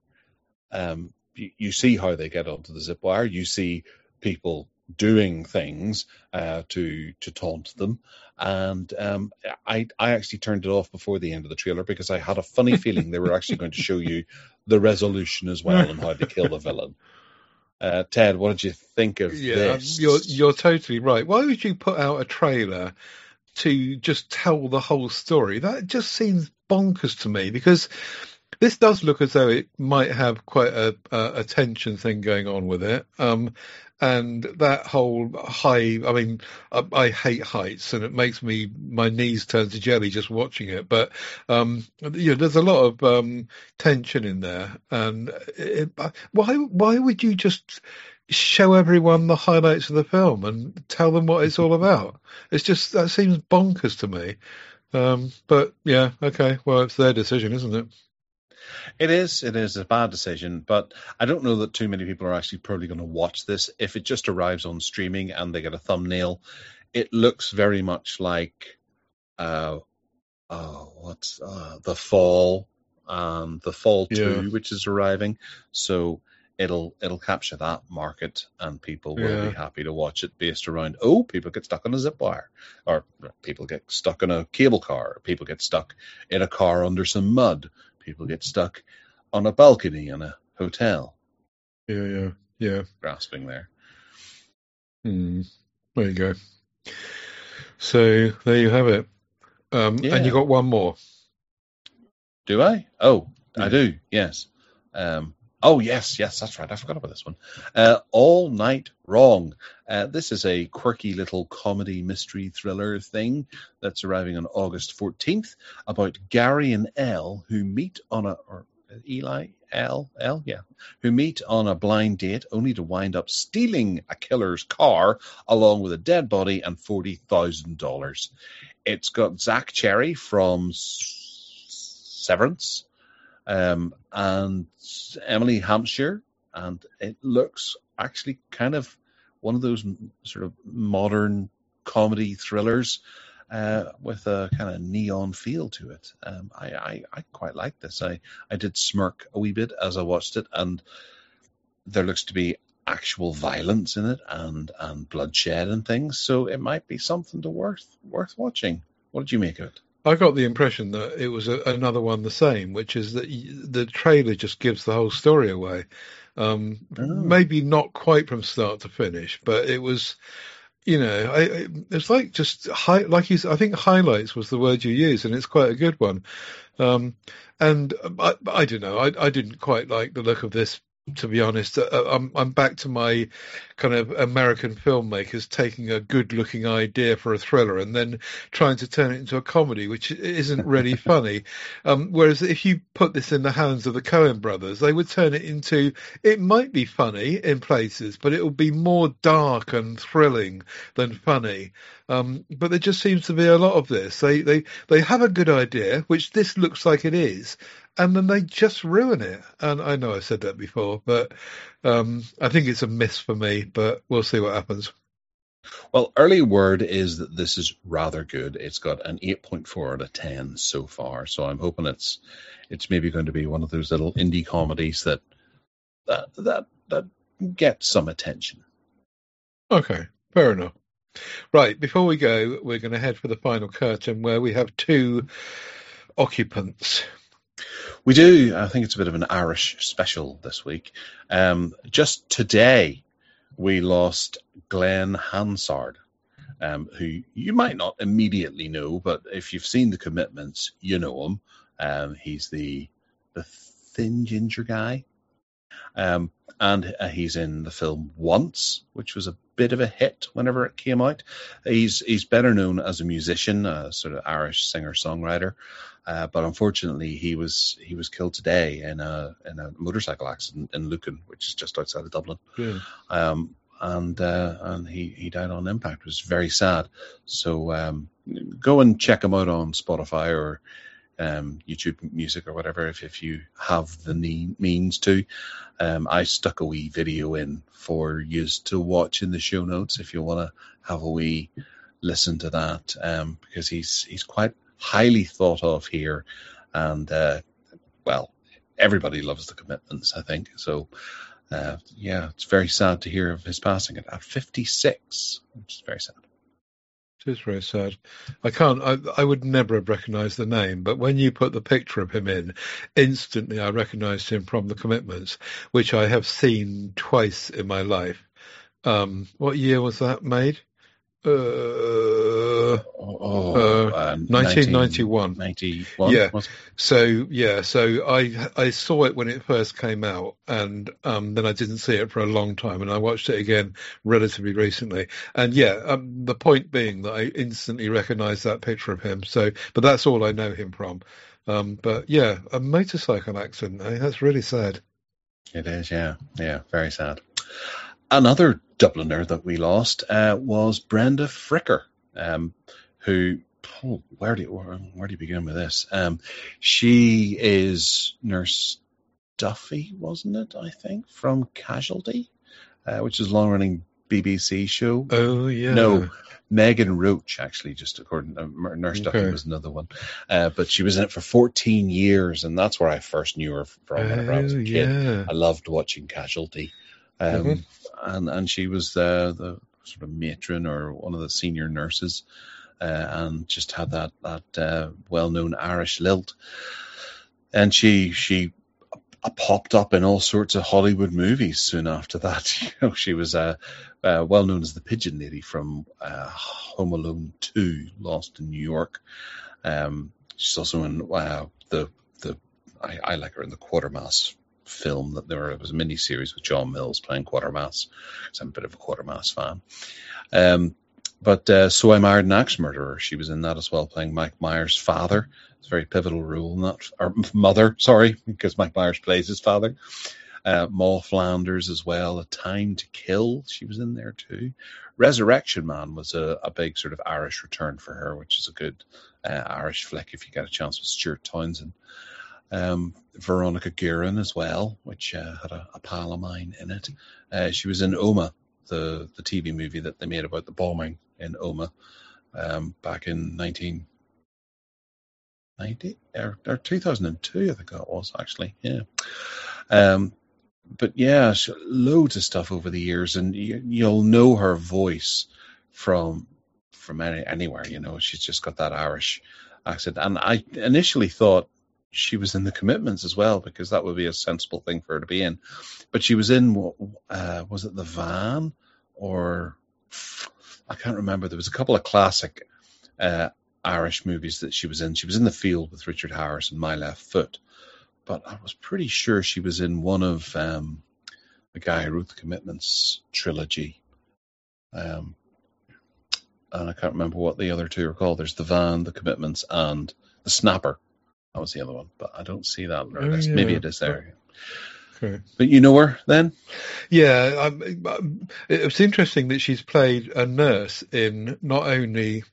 You see how they get onto the zip wire. You see people doing things to taunt them, and I actually turned it off before the end of the trailer because I had a funny feeling they were actually going to show you the resolution as well and how to kill the villain. Ted, what did you think of this? You're totally right. Why would you put out a trailer to just tell the whole story? That just seems bonkers to me, because this does look as though it might have quite a tension thing going on with it. And that whole I hate heights, and it makes my knees turn to jelly just watching it. But there's a lot of tension in there. And why would you just show everyone the highlights of the film and tell them what it's all about? It's just, that seems bonkers to me. But yeah, okay, well, it's their decision, isn't it? It is a bad decision, but I don't know that too many people are actually probably going to watch this. If it just arrives on streaming and they get a thumbnail, it looks very much like The Fall, The Fall 2, which is arriving. So it'll capture that market, and people will be happy to watch it based around, people get stuck on a zip wire, or people get stuck in a cable car, or people get stuck in a car under some mud. People get stuck on a balcony in a hotel. Yeah. Grasping there. There you go. So there you have it. And you got one more. Do I? Oh, I do. Yes. Yes, that's right. I forgot about this one. All Night Wrong. This is a quirky little comedy mystery thriller thing that's arriving on August 14th about Gary and Elle, who meet on who meet on a blind date only to wind up stealing a killer's car along with a dead body and $40,000. It's got Zach Cherry from Severance, and Emily Hampshire, and it looks actually kind of one of those sort of modern comedy thrillers with a kind of neon feel to it. I quite like this. I did smirk a wee bit as I watched it, and there looks to be actual violence in it and bloodshed and things, so it might be something worth watching. What did you make of it? I got the impression that it was another one the same, which is that the trailer just gives the whole story away. Maybe not quite from start to finish, but it was, it's like just I think highlights was the word you used, and it's quite a good one. And I don't know, I didn't quite like the look of this to be honest. I'm back to my kind of American filmmakers taking a good-looking idea for a thriller and then trying to turn it into a comedy, which isn't really funny. Whereas if you put this in the hands of the Coen brothers, they would turn it into, it might be funny in places, but it will be more dark and thrilling than funny. But there just seems to be a lot of this. They have a good idea, which this looks like it is, and then they just ruin it. And I know I said that before, but I think it's a miss for me, but we'll see what happens. Well, early word is that this is rather good. It's got an 8.4 out of 10 so far, so I'm hoping it's maybe going to be one of those little indie comedies that get some attention. Okay, fair enough. Right, before we go, we're going to head for the final curtain where we have two occupants. We do. I think it's a bit of an Irish special this week. Just today, we lost Glenn Hansard, who you might not immediately know, but if you've seen The Commitments, you know him. He's the thin ginger guy. And he's in the film Once, which was a bit of a hit whenever it came out. He's better known as a musician, a sort of Irish singer-songwriter. But unfortunately, he was killed today in a motorcycle accident in Lucan, which is just outside of Dublin. Yeah. And he died on impact. It was very sad. So go and check him out on Spotify or YouTube Music or whatever if you have the means to. I stuck a wee video in for you to watch in the show notes if you want to have a wee listen to that, because he's quite highly thought of here, and well, everybody loves The Commitments, I think. So yeah, it's very sad to hear of his passing at 56, which is very sad. It is very sad. I would never have recognised the name, but when you put the picture of him in, instantly I recognised him from The Commitments, which I have seen twice in my life. What year was that made? 1991. 91. Yeah. So I saw it when it first came out, and then I didn't see it for a long time, and I watched it again relatively recently. And the point being that I instantly recognised that picture of him. So, but that's all I know him from. But yeah, a motorcycle accident. That's really sad. It is, yeah, very sad. Another Dubliner that we lost was Brenda Fricker, who, where do you begin with this? She is Nurse Duffy, wasn't it? I think from Casualty, which is a long-running BBC show. Oh yeah. No, Megan Roach, actually, just according to Nurse Duffy was another one. But she was in it for 14 years, and that's where I first knew her from whenever I was a kid. Yeah. I loved watching Casualty. And she was the sort of matron or one of the senior nurses, and just had that well-known Irish lilt. And she popped up in all sorts of Hollywood movies soon after that. You know, she was well known as the Pigeon Lady from Home Alone 2, Lost in New York. She's also in I like her in the Quatermass film that it was a mini series with John Mills playing Quatermass, because I'm a bit of a Quatermass fan. But So I Married an Axe Murderer, she was in that as well, playing Mike Myers' father. It's a very pivotal role in that, or mother, sorry, because Mike Myers plays his father. Moll Flanders as well, A Time to Kill, she was in there too. Resurrection Man was a big sort of Irish return for her, which is a good Irish flick if you get a chance, with Stuart Townsend. Veronica Guerin as well, which had a pal of mine in it. She was in Oma, the TV movie that they made about the bombing in Oma back in 1990 or 2002, I think that was, actually. Yeah. But yeah, loads of stuff over the years, and you'll know her voice from anywhere. You know, she's just got that Irish accent. And I initially thought she was in The Commitments as well, because that would be a sensible thing for her to be in. But she was in, was it The Van? Or I can't remember. There was a couple of classic Irish movies that she was in. She was in The Field with Richard Harris and My Left Foot. But I was pretty sure she was in one of the guy who wrote the Commitments trilogy. And I can't remember what the other two are called. There's The Van, The Commitments, and The Snapper. That was the other one, but I don't see that on our list. Maybe it is there. Okay. But you know her then? Yeah, it's interesting that she's played a nurse in not only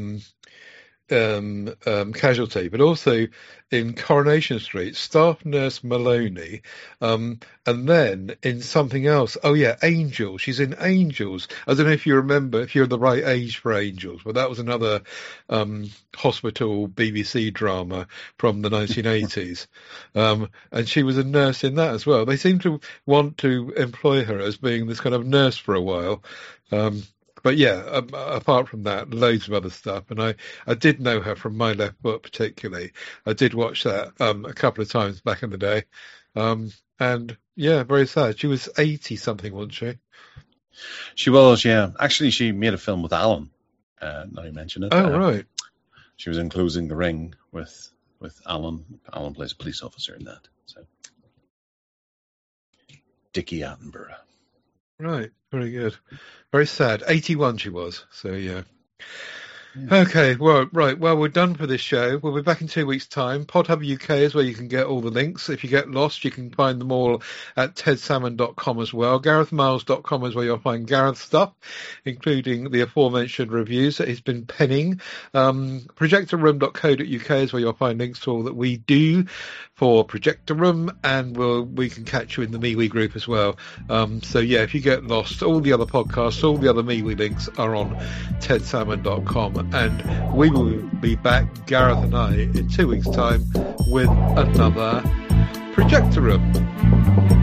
Casualty, but also in Coronation Street, Staff Nurse Maloney, and then in something else. Oh yeah, Angels. She's in Angels. I don't know if you remember, if you're the right age for Angels, but that was another hospital BBC drama from the 1980s, and she was a nurse in that as well. They seem to want to employ her as being this kind of nurse for a while. But yeah, apart from that, loads of other stuff. And I did know her from My Left Foot particularly. I did watch that a couple of times back in the day. And yeah, very sad. She was 80-something, wasn't she? She was, yeah. Actually, she made a film with Alan. Now you mention it. Oh, right. She was in Closing the Ring with Alan. Alan plays a police officer in that. So, Dickie Attenborough. Right, very good. Very sad. 81 she was, so yeah. Okay, well, right. Well, we're done for this show. We'll be back in 2 weeks' time. PodHub UK is where you can get all the links. If you get lost, you can find them all at tedsalmon.com as well. GarethMiles.com is where you'll find Gareth's stuff, including the aforementioned reviews that he's been penning. Projectorroom.co.uk is where you'll find links to all that we do for Projector Room, and we can catch you in the MeWe group as well. So yeah, if you get lost, all the other podcasts, all the other MeWe links are on tedsalmon.com. And we will be back, Gareth and I, in 2 weeks' time with another Projector Room.